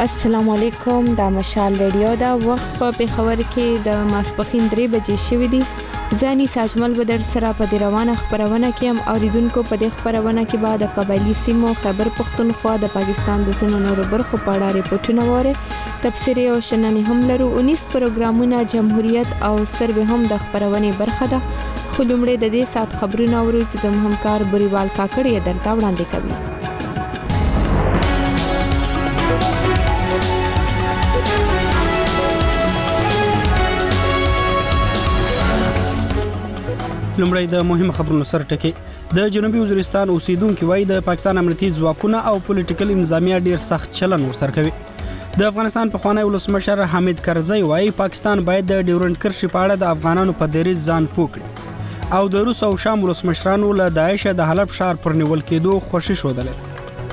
السلام علیکم د مشال ریډیو دا وخت په پیښور کې د ماسپخین 3 بجې شوې دي. ځاني ساجمل بدر سره په دی روانه خبرونه کې هم اوریدونکو په دې خبرونه کې بعد د قبایلی سیمو خیبر پختونخوا د پاکستان د ځینو نورو برخو په اړه ریپورتونه وره. تفسیري او شننې هم لرو. 19 پروګرامونه جمهوریت او سروې هم د خبرونه برخه ده. خو لومړی د دې سات خبرونه اورو چې زموږ همکار بریوال کاکړی درته وړاندې کوي. لومړی د مهمه خبرونو سره ټکی. د جنوبي وزیرستان اوسیدونکو وایي د پاکستان امنیتي ځواکونه او پولیټیکل انتظامیه ډیر سخت چلن ورسره کوي. د افغانستان پخوانی ولسمشر حامد کرزی وایي پاکستان باید د ډیورنډ کرښې په اړه د افغانانو په دریځ ځان پوه کړي او د روس او شام ولسمشرانو له داعش د حلب ښار پر نیول کېدو خوښي ښودلې.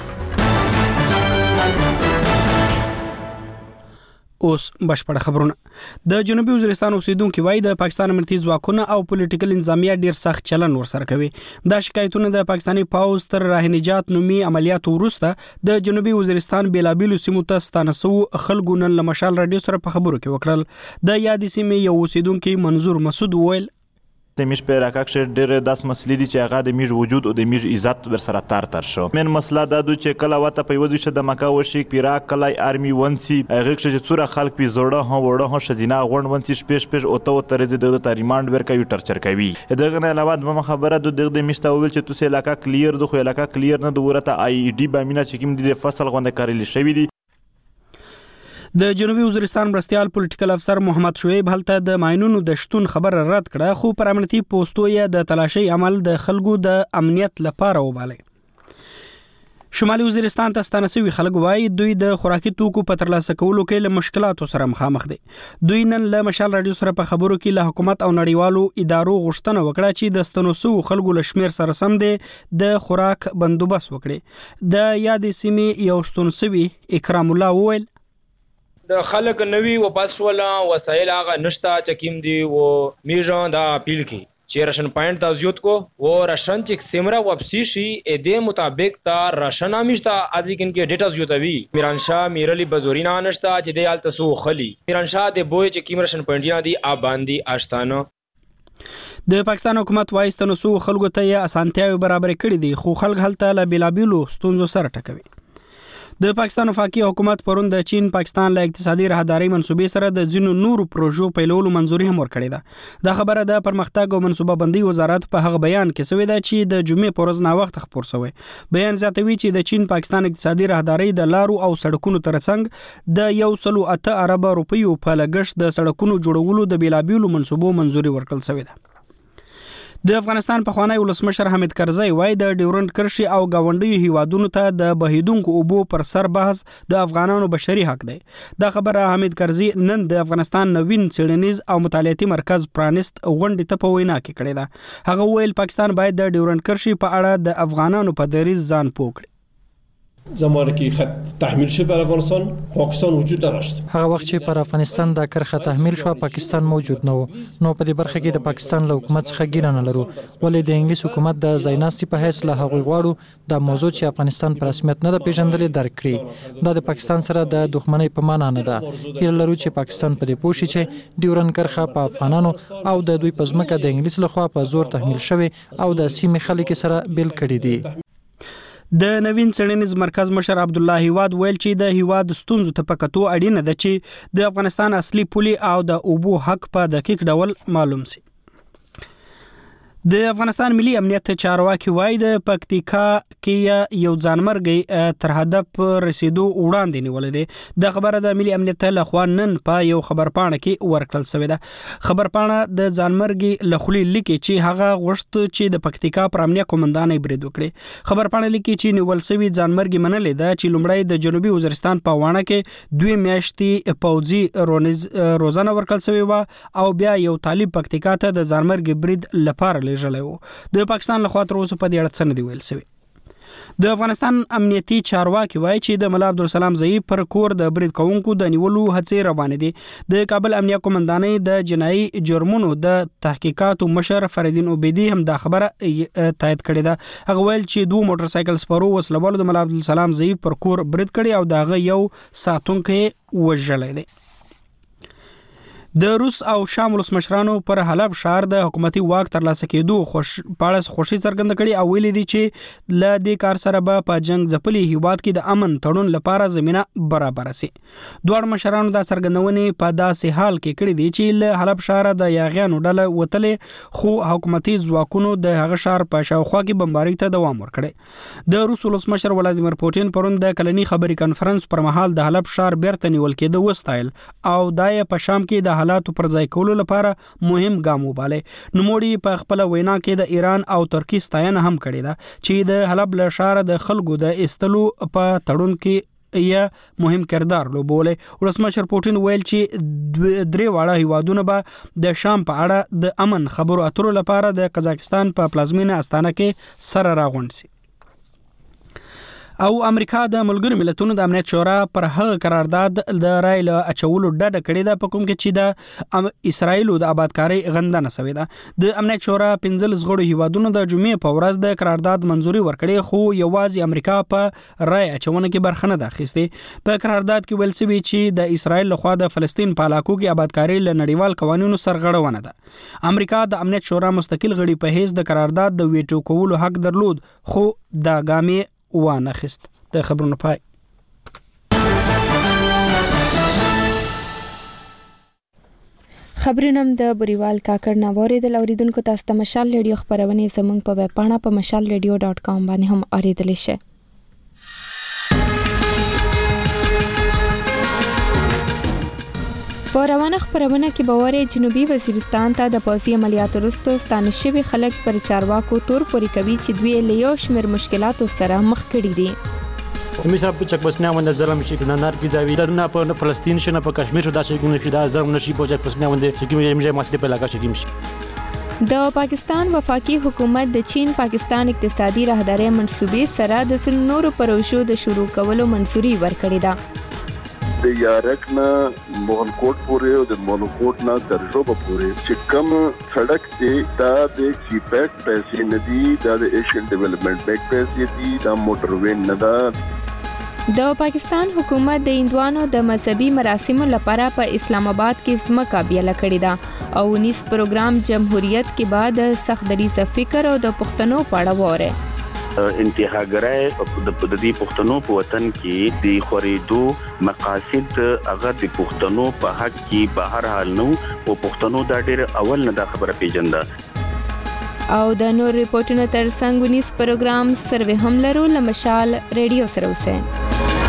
اوس بشپړ خبرونه. د جنوبي وزیرستان اوسیدونکو وایي د پاکستان امنیتي ځواکونه او پولیټیکل انتظامیه ډیر سخت چلن ورسره کوي. دا شکایتونه د پاکستاني پاوز تر راه نجات نومي عملیاتو وروسته د جنوبي وزیرستان بیلابیلو سیمو ته ستانه سو خلکو نن له مشال رادیو سره په خبرو کې وکړل. د یادې سیمې یو اوسیدونکو منظور مسعود وویل د میش په راکښ ډېر داس مسلې دي چې هغه د میش وجود او د میش عزت ور سره تار شو. من مسله دا د چې کله وته په وځي شه د مکه وشي پیرا کلای ارمي ونسي هغه چې څوره خلک په زوړه هو وړه هو شزینا غون ونسي شپش او ته ترې د ریماند ور کوي ټرچر کوي. دغه نه علاوه د خبره د میش ته ویل چې تاسو علاقہ کلیر د خو علاقہ کلیر نه د ورته آی ډي بامینا چې کوم د فصل غونډه کارل شوی دي. د جنوبي وزیرستان مرستيال پولیټیکل افسر محمد شعیب هلته د ماینونو د شتون خبر رد کړه خو پر امنیتي پوسټو یې د تلاشي عمل د خلکو د امنیت لپاره وباله. شمالي وزیرستان ته ستانه شوی خلک وایي دوی د خوراکي توکو په ترلاسه کولو کې له مشکلاتو سره مخامخ دي. دوی نن له مشال رادیو سره په خبرو کې له حکومت او نړیوالو ادارو غوښتنه وکړه چې د ستنوسو خلکو له شمیر سره سم دي د خوراک بندوبست وکړي. د یادې سیمې یو ستنوسوي اکرام الله وویل د خلک نوی واپس ولا وسایل هغه نشتا چکیم دی و میژان دا اپیل کی چې راشن پوینټ دا زیوت کو و راشن چې سیمرا واپسی شي ا دې مطابق تا راشن امشتا ادي کین کې ډیټا زیوتوي. میران شاه میرلی بزورینا نشتا چې د حالت سو خلی میران شاه د بوې چې کیم راشن پوینټ دی آباندی آشتانه. د پاکستان حکومت وایي ستنوسو خلکو ته اسانتیاوي برابر کړي دي خو خلک هلته له بلابیلو ستونزو سره ټکوي. د پاکستان وفاقي حکومت پرون د چین پاکستان له اقتصادي راهداري منسوبې سره د ځینو نورو پروژو پیلولو منځوري هم ورکړې ده. دا خبره د پرمختګ او منصوبه بندي وزارت په هغه بیان کې شوې ده چې د جمعې پر ورځ نا وخت خبر شوی. بیان زیاتوي چې د چین پاکستان اقتصادي راهداري د لارو او سړکونو ترڅنګ د 1.8 ارب روپیو په لګښت د سړکونو جوړولو د بیلابیلو منصوبو منځوري ورکړل شوې ده. د افغانستان پخوانی ولسمشر حامد کرزی وایي د ډیورنډ کرښې او گاونډیو هیوادونو ته د بهیدونکو اوبو پر سر بحث د افغانانو بشري حق دی. دا خبره حامد کرزی نن د افغانستان نوین څېړنیز او مطالعاتي مرکز پرانست غونډې ته په وینا کې کړې ده. هغه ویل پاکستان باید د ډیورنډ کرښې په اړه د افغانانو په دریځ ځان پوه کړي. زمانی که خط تحمیل شد بر افغانستان پاکستان وجود نداشت. هغه وخت چې پر افغانستان د کرخه تحمیل شو پاکستان موجود نه و. نو په دې برخه کې د پاکستان له حکومت څخه ګیره نه لرو. ولې د انګلیس حکومت د زایناستی په حیث له هغوی غواړو د موضوع چې افغانستان پر رسمیت نه د پیژندلې درک کړي. دا د پاکستان سره د دښمنۍ په معنا نه ده. هیله لرو چې پاکستان په دې پوه شي چې ډیورنډ کرخه په افغانانو او د دوی په ځمکه د انګلیس لخوا په زور تحمیل شوی او د سیمې خلک سره بیل کړي دي. د نوین څېړنیز مرکز مشر عبد الله هیواد ویل چې د هیواد ستونزو ته پکتو اړینه ده چې د افغانستان اصلي پولي او د اوبو حق په دقیق ډول معلوم شي. د افغانستان ملي امنیت چارواکي وایي د پکتیکا کې یو ځانمرګي تر هدف رسیدو وړاندې نیولې ده. د خبره د ملي امنیت له خوا نن په یو خبرپاڼه کې ورکړل شوې ده. خبرپاڼه د ځانمرګي لخوا لیکي چې هغه غوښت چې د پکتیکا پر امنیت قومندان برید وکړي. خبرپاڼه لیکي چې نیول شوی ځانمرګي منلې ده چې لومړی د جنوبي وزیرستان په وانه کې 2 میاشتې پوځي روزانه ورکړل شوی و او بیا یو طالب پکتیکا ته د ځانمرګي برید لپاره د پاکستان لخوا تر اوسه په دې اړه څه نه دی ویل شوی. د افغانستان امنیتي چارواکي وایي چې د ملا عبدالسلام ضعیف پر کور د برید کوونکو د نیولو هڅې روانې دي. د کابل امنیه قومندانۍ د جنایي جرمونو د تحقیقاتو مشر فریدین عبیدی هم دا خبره تایید کړې ده. هغه ویل چې 2 موټر سایکل سپرو وسلوالو د ملا عبدالسلام ضعیف پر کور برید کړی او داغه یو ساتونکی وژلی دی. د روس او شام ولسمشرانو پر حلب ښار د حکومتي واک ترلاسه کېدو پاړس خوشي څرګنده کړي او ویلي دي چې له دې کار سره به په جنگ ځپلي هیواد کې د امن تړون لپاره زمينه برابر شي. دوه مشرانو دا څرګندونې په داسې حال کې کړې دي چې له حلب ښار د یاغیانو ډله وتلې خو حکومتي ځواکونو د هغه ښار په شاوخوا کې بمبارۍ ته دوام ورکړي. د روس ولسمشر ولادیمیر پوتین پرون د کلنی خبري کانفرنس پر مهال د حلب ښار بیرته نیول کېده وستایل او دای په شام کې د حالاتو پر ځای کولو لپاره مهم ګام وباله. نوموړي په خپل وینا کې د ایران او ترکی ستاینه هم کړې ده چې د حلب له ښار د خلکو د استلو په تړون کې یا مهم کردار لوبوله. ولسمشر پوتین ویل چې 3 واړه هیوادونه به د شام په اړه د امن خبرو اترو لپاره د قزاقستان په پلازمینه استانه کې سره راغونډ شي. او امریکا د ملګرو ملتونو د امنیت شورا پر هغه قرارداد د رای له اچولو ډډه کړې ده په کوم کې چې د اسرایلو د آبادکاري غندنه شوې ده. د امنیت شورا 15 غړو هیوادونو د جمعې په ورځ د قرارداد منځوري ورکړې خو یوازې امریکا په رای اچونه کې برخه نه ده اخیستې. په قرارداد کې ویل شوی چې د اسرایل لخوا د فلسطین په علاقو کې آبادکاري له نړیوال قوانینو سرغړونه ده. امریکا د امنیت شورا مستقل غړي په حیث د قرارداد د ویټو کولو حق درلود خو دا ګامې وانه خست. د خبرونو پای. خبرونه د بریوال کاکړ ناووري د اوریدونکو تاسو ته مشال ریډیو خبرونه زموږ په ویب پاڼه په mashalradio.com باندې هم اوریدلی شئ. په روانه خبرونه کې باورې جنوبي وزیرستان ته د پوځي عملیاتو وروسته ستانه شوي خلک پر چارواکو تور پورې کوي چې دوی له یو شمېر مشکلاتو سره مخ کړي دي. مثلا په چک بسنیا باندې ظلم شي کنه نار کی زاوی درنه په فلسطین شنه په کشمیر شو دا شي ګونه چې دا ظلم نشي په چک بسنیا باندې چې کومه مسله په علاقه شي کیږي. د پاکستان وفاقي حکومت د چین پاکستان اقتصادي راهداري منصوبې سره د نورو پروژو د شروع کولو منځوري ورکړې ده. د یارک نه مونږ پورې او د مونږ نه درجو پورې چې کم سړک دی دا د سی پیک پیسې نه دی دا د ایشین ډیولپمنٹ بینک پیسې دی دا موټر وین نه دا. د پاکستان حکومت د هندوانو د مذهبي مراسمو لپاره په اسلام آباد کې ځمکه بیاله کړې ده او 19 پروګرام جمهوریت کې بعد سخت دریځ فکر او د پښتنو پاړه وره. انتهاګرای د دې پښتنو په وطن کې د خوريدو مقاصد هغه د پښتنو په حق کې بهر حال نو او پښتنو دا ډېر اول نه دا خبره پیژنده. او د نور ریپورتونو تر څنګ 19 پروګرام سروې هم لرو لمشال ریډیو سره اوسئ.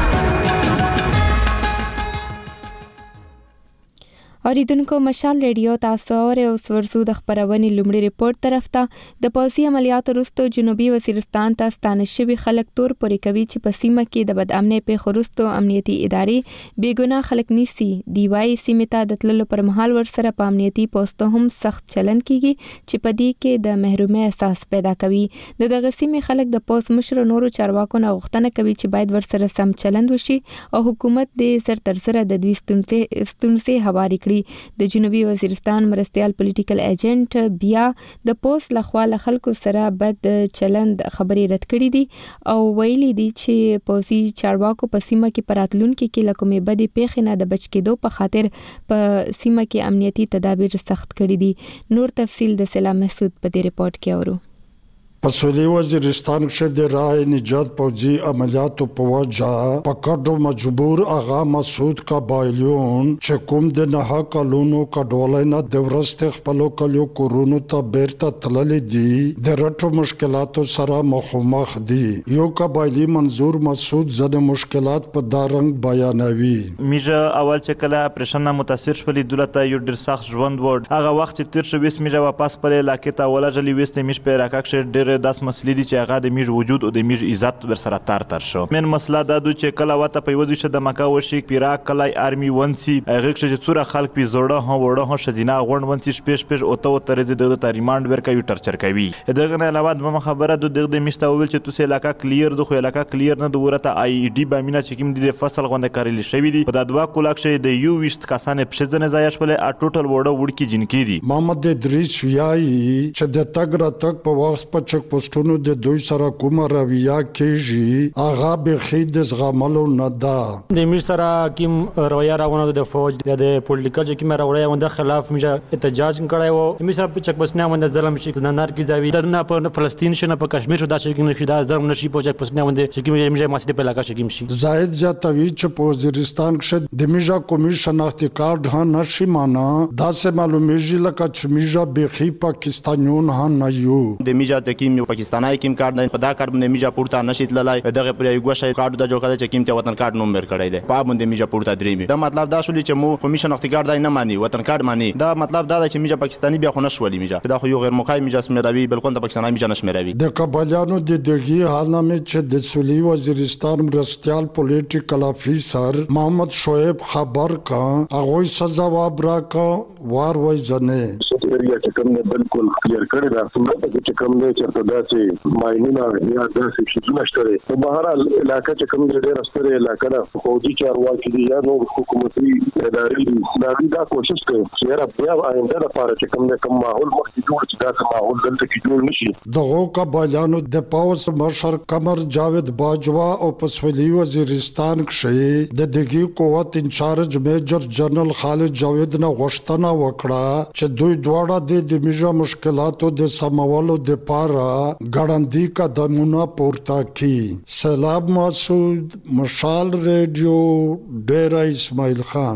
اوریدونکو مشال ریډیو تاسو او ورسو د خبرونې لومړی ریپورت طرف ته د پوځي عملیاتو وروسته جنوبي وزیرستان ته ستانه شوي خلک تور پورې کوي چې په سیمه کې د بد امنۍ پیښو وروسته امنیتي ادارې بېګناه خلک نیسي. دی وايي سیمې ته د تللو پر مهال ورسره په امنیتي پوسټو هم سخت چلند کیږي چې په دې کې د محرومۍ احساس پیدا کوي. دغه سیمې خلک د پوز مشر نورو چارواکو نه غوښتنه کوي چې باید ورسره سم چلند وشي او حکومت دې زر تر زره د دوی ستونزې هواري کړي. د جنوبي وزیرستان مرستيال پولیټیکل ایجنټ بیا د پوس لخوا له خلکو سره بد چلند خبري رد کړې دي او ویلي دي چې پوزي چارواکو په سیمه کې پراتلونکو کې لکمې بدی پیښې نه د بچ کېدو په خاطر په سیمه کې امنیتي تدابیر سخت کړي دي. نور تفصیل د سلام مسعود په دې ریپورت کې اورو. پسولی وزیرستان کې د رای نجات پوځي عملیاتو په وجه پکړو مجبور آغا مسعود قبایلیون چې کوم د نه کلونو کډولای نه د ورسته خپل کلو کورونو ته بیرته تللې دي د رټو مشکلاتو سره مخامخ دي. یو قبایلی منظور مسعود زده مشکلات په دارنګ بیانوي. میجه اول چې کله پرشنه متاثر شولې دولت یو ډیر سخت ژوند ورد هغه وخت چې تیر شو وس میجه واپس پر علاقې ته ولا جلی وست میش په راکښ ډیر ډېر داس مسلې دي چې هغه د میږ وجود او د میږ عزت ور سره تار شو. من مسله دا د چې کله وته په وځي شه د مکا وشي پیرا کلای آرمي ونسي هغه چې څوره خلک پی زړه هو وړه هو شزینا غون ونسي سپیش او ته ترې د ریماند ورکوي ټرچر کوي. دغه نه علاوه د خبره د مشته ویل چې تاسو علاقہ کلیر د خو علاقہ کلیر نه د ورته آی ډي بامینا چې کوم د فصل غونډه کارلی شوی دی په دوا کولاک شي د یو وشت کسانه پښځنه ځایش په ټوټل وړه وړکی جنکی دي. محمد ادریس ویای چې د تګ را تک په وخت په چک پوسټونو د دوی سره کومه رویه کیږي هغه به خید زغملو نه دا د میر سره کوم رویه راغونه د فوج د پولیټیکل چې کوم رویه ونده خلاف میجه احتجاج کړای وو میر سره په چک پوسټونه ونده ظلم شي د نار کی زاوی د نه په فلسطین شنه په کشمیر شو دا چې نه شي دا ظلم نشي په چک پوسټونه ونده چې کوم میجه مسجد په علاقه شي شي زائد جاتوی چې په وزیرستان کې د میجا کومي شناختی کارت ها نشي معنا دا سه معلومیږي لکه چې میجا بخي پاکستانیون ها نه یو د میجا د کیم پاکستانای کیم کارت نه په دا کارت باندې میجا پورته نشي تللای دغه پر یو غوښه کارت د جوړ کړی چې کیم ته وطن کارت نومبر کړی دی په باندې میجا پورته درېمي دا مطلب دا شولې چې مو کومي شناختی کارت نه مانی وطن کارت مانی دا مطلب دا چې میجا پاکستانی بیا خو نشولې میجا دا خو یو غیر مخای میجا سمراوي بلکې د پاکستاني میجا نشمراوي د کابلیانو د دغه حالنامه چې د سولي وزیرستان مرستيال پولیټیکل افیسر محمد شعیب خبر کا هغه سزاواب را کا وار وای ځنه ایریا چې کوم نه بالکل کلیر کړی دا څنګه چې کوم نه چرته دا چې ماینونه یا دا چې نشته په بهر علاقې چې کوم ډېر ستره علاقې ده فوجي چارواکي دي یا نو حکومتي ادارې دا کوشش کوي چې را بیا آینده لپاره چې کوم نه کوم ماحول مخکې جوړ چې دا ماحول دلته کې جوړ نشي. دغه کابلیانو د پاوس مشر قمر جاوید باجوا او په سولي وزیرستان کې د دغه قوت انچارج میجر جنرال خالد جاوید نه غوښتنه وکړه چې دوی دواړه د میجا مشکلاتو د سمولو د پاره ګړندی قدمونه پورته کړي. سلام مسعود مشال ریډیو ډیره اسماعیل خان.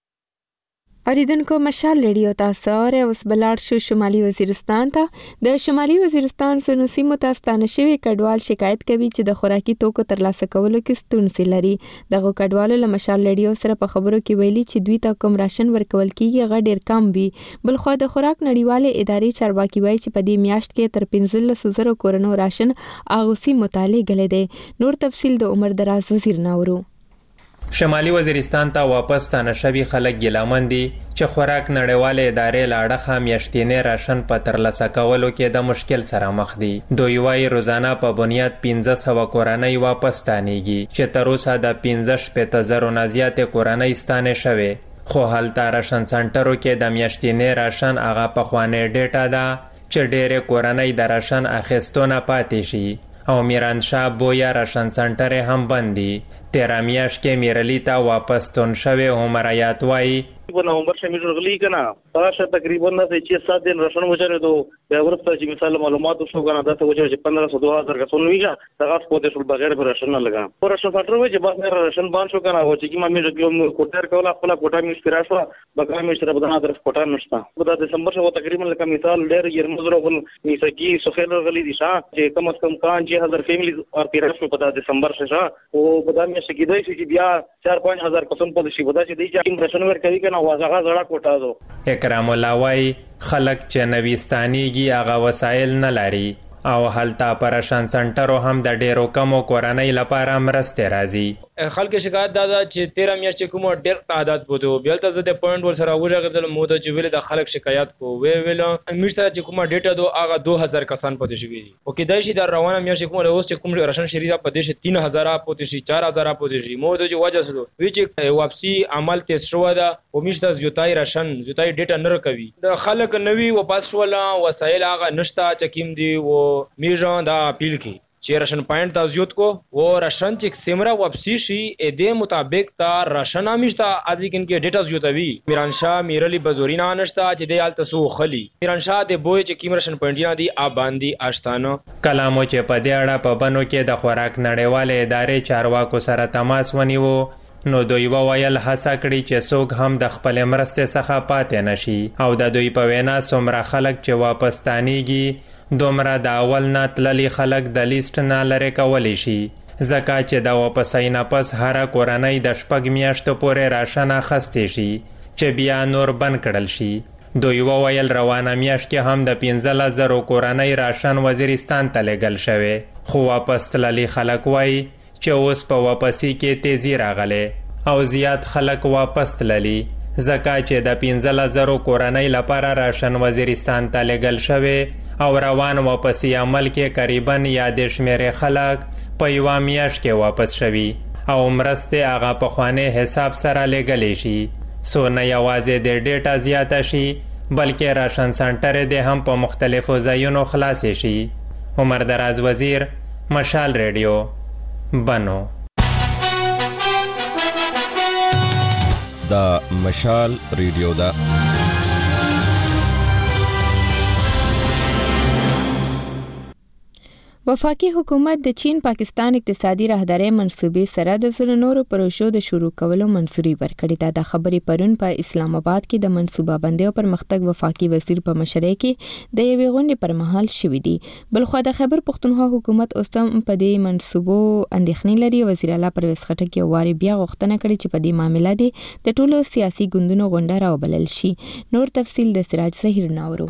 اوریدونکو مشال ریډیو تاسو اوس بلار شو شمالي وزیرستان ته د شمالي وزیرستان سونو سیمو ته ستانه شوی کډوال شکایت کوي چې د خوراکي توکو ترلاسه کولو کې ستونزې لري. دغه کډوالو له مشال ریډیو سره په خبرو کې ویلي چې دوی ته کوم راشن ورکول کیږي هغه ډیر کم وي. بل خو د خوراک نړیواله ادارې چارواکي وایي چې په دې میاشت کې تر 15,000 کورونو راشن اغوسی مطالعه غلې ده. نور تفصیل د عمر دراز وزیر ناورو. شمالي وزیرستان ته واپس ستانه شوي خلک ګیلمن دي چې خوراک نړیواله ادارې له اړخه میاشتنی راشن په ترلاسه کولو کې د مشکل سره مخ دي. دوی وايي روزانه په بنیاد 1500 کورنۍ واپس ستانېږي چې تر اوسه د 15,000 نه زیاتې کورنۍ ستانه شوي. خو هلته راشن سنټرو کې د میاشتنی راشن هغه پخوانۍ ډیټا ده چې ډېرې کورنۍ د راشن اخیستو نه پاتې شي او میرانشاه بویا راشن سنټر هم بند دي. تیرا میاشت کې میرلی ته واپس ستون شوی عمر آیات وایي په نومبر کې موږ غلي کنه تاسو تقریبا نه 6-7 دن راشن وچره دو بیا ورسته چې مثال معلومات وشو کنه دا ته وچره چې 1500-2000 کا سن ویګه تاسو په دې ټول بغیر پر راشن نه لگا پر راشن سنټر وای چې بس نه راشن باندې شو کنه او چې کی ما موږ کوټر کوله خپل کوټه موږ پیرا شو بګا موږ سره بدنه درس کوټه نشته په دسمبر شو تقریبا لکه مثال ډېر يرمزرو ول میسکی سخیل غلي دي چې کم از کم 5000 فیملی اور پیرا شو په دسمبر شو او په دامه شګیدای چې بیا 4-5 هزار قسم په شي ودا چې دی چې راشن ورکوي کنه واغه زړه کوټه دو. اکرام الله وای خلک چې نویستانیږي هغه وسایل نه لري او هلته پر راشن سنټرو هم د ډیرو کمو کورنۍ لپاره مرسته راځي. خلک شکایت دا چې 13 میاشتې کوم ډیر تعداد بوته بیلته زه د پوینټ ور سره وژغدل موده چې ویل د خلک شکایت کو ویل مشته چې کومه ډیټا دو هغه 2000 کسان پاتې شوی دي او کېدای شي د روانه میاشتې کوم اوس چې کوم راشن شریدا پاتې شي 3000 پاتې شي 4000 پاتې شي موده چې وجه سره وی چې واپسی عمل تیز شو دا او مشته زیاتای راشن زیاتای ډیټا نه کوي د خلک نوی واپس ولا وسایل هغه نشتا چې کیم دی و میژان دا اپیل کی چې راشن پوینټ تا زیات کو و راشن چې سیمرا واپسی شي ا دې مطابق تا راشن امشتا ادي کې ډیټا زیاتوي. میرانشاه میرلی بزورینا نشتا چې د حالت سو خلی میرانشاه د بوې چې کیم راشن پوینټ دی آباندی آشتانه کلامو چې په دې اړه په بنو کې د خوراک نړیواله ادارې چارواکو سره تماس ونیو نو دوی وویل هڅه کړي چې څوک هم د خپل مرستې څخه پاتې نشي او د دوی په وینا څومره خلک چې واپس تانیږي دومره د اول نه تللي خلک د لیست نه لرې کولی شي ځکه چې د واپسۍ نه پس هره کورنۍ د 6 میاشتو پورې راشن اخیستی شي چې بیا نور بند کړل شي. دوی وویل روانه میاشت کې هم د 15,000 کورنۍ راشن وزیرستان ته لیږل شوی، خو واپس تللي خلک وایي چې اوس په واپسی کې تیزی راغلی او زیات خلک واپس تللي، ځکه چې د 15,000 کورنۍ لپاره راشن وزیرستان ته لیږل شوی او روان واپسی عمل کې قریباً یا د شمیرې خلک په یوه میاشت کې واپس شوي او مرستې هغه پخوانی حساب سره لیږلی شي، څو نه یوازې د ډیټا زیاته شي بلکې راشن سنټرې د هم په مختلفو ځایونو خلاصې شي. عمر دراز وزیر، مشال ریډیو، بنو. دا مشال ریډیو دا وفاقي حکومت د چین پاکستان اقتصادي راهدارۍ منصوبې سره د زرو نورو پروژو د شروع کولو منظوري ورکړې ده. د خبرې پرون په اسلام آباد کې د منصوبه بندۍ او پرمختګ وفاقي وزیر په مشرۍ کې د یوې غونډې پر مهال شوې دي. بلخوا د خیبر پښتونخوا حکومت اوس هم په دې منصوبو اندېښنې لري. وزیر اعلی پرویز خټک یو وارې بیا غوښتنه کړې چې په دې معامله کې د ټولو سیاسي ګوندونو غونډه راوبلل شي. نور تفصیل د سراج ظهیر ناورو.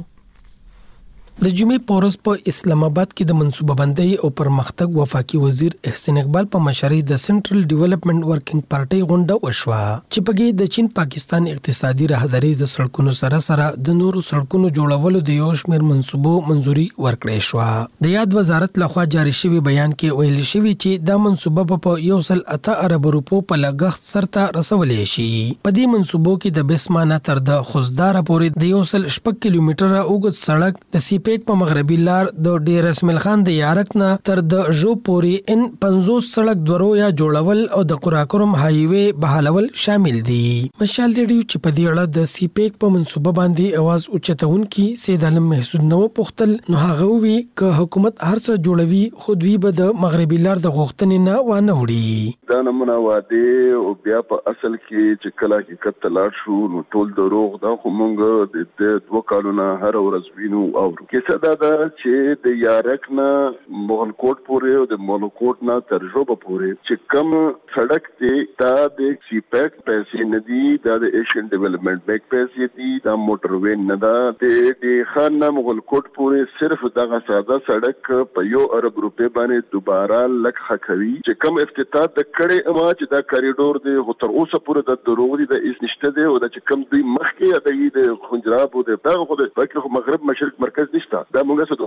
د جمعې په ورځ په اسلام آباد کې د منصوبه بندۍ او پرمختګ وفاقي وزیر احسان اقبال په مشرۍ د سنټرل ډیولپمنٹ ورکینګ پارټي غونډه وشوه چې پکې د چین پاکستان اقتصادي راهدارۍ د سړکونو سره د نورو سړکونو جوړولو د یو شمېر منصوبو منظوري ورکړې شوه. د یاد وزارت لخوا جاری شوی بیان کې ویل شوی چې دا منصوبه په 108 ارب روپو په لګښت سرته رسولې شي. په دې منصوبو کې د بسمانه تر د خوزدار پورې د 106 کیلومتره اوږد سړک د سی پیک په مغربي لار د ډیر اسماعیل خان د یارک نه تر د جو پورې ان 50 سړک درویا جوړول او د قراقرم های وے بحالول شامل دي. مشال ریډیو چې په دې اړه د سی پیک په منصوبه باندې आवाज اوچتون کې سید عالم محسود نو پختل نو هغه وی ک حکومت هرڅه جوړوي خود وی به د مغربي لار د غوښتنې نه وانه وړي. دا نمونه واده او بیا په اصل کې چې کله حقیقت تلاړ شو نو ټول دروغ دا خو مونږ د 2 کالونه هر ورځ وینو او کیسه دا چې د یارک نه مغلکوټ پورې او د مغلکوټ نه تر ژوبه پورې چې کم سړک دی دا د سی پیک پیسې نه دي، دا د ایشین ډیولپمنٹ بینک پیسې دي، دا موټر وے نه ده. د خان نه مغلکوټ پورې صرف دغه ساده سړک په 1 ارب روپے باندې دوباره لک خکوي چې کم افتتاح د کړي اما چې دا کریډور دی خو تر اوسه پورې د دروغ دي د اس نشته دی او د چې کم دوی مخکې د خنجراب او د دغه خو د مغرب مشرق مرکز نشته. دا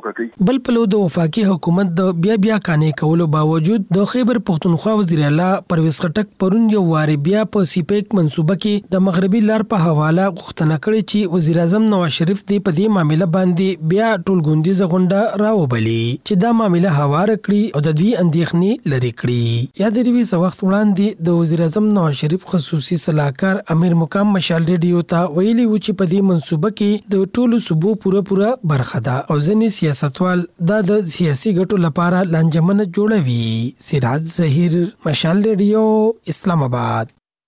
بل پلو د وفاقي حکومت د بیا کانې کولو باوجود د خیبر پښتونخوا وزیر اعلی پرویز خټک پرون یو واري بیا په سی پیک منصوبه کې د مغربي لار په حواله غوښتنه کړې چې وزیر اعظم نواز شریف دی په دې معاملې باندې بیا ټولګوندیزه غونډه راوبلي چې دا معاملې هوار کړي او د دوی اندېښنې لري کړي. یاد لري وی وخت وړاندې د وزیر اعظم نواز شریف خصوصي صلاحکار امیر مقام مشال ریډیو ته ویلي و چې په دې منصوبه کې د ټولو صوبو پوره برخه ده او ځینې سیاستوال دا د سیاسي ګټو لپاره لانجمنه جوړوي. سراج ظهیر، مشال ریډیو، اسلام آباد.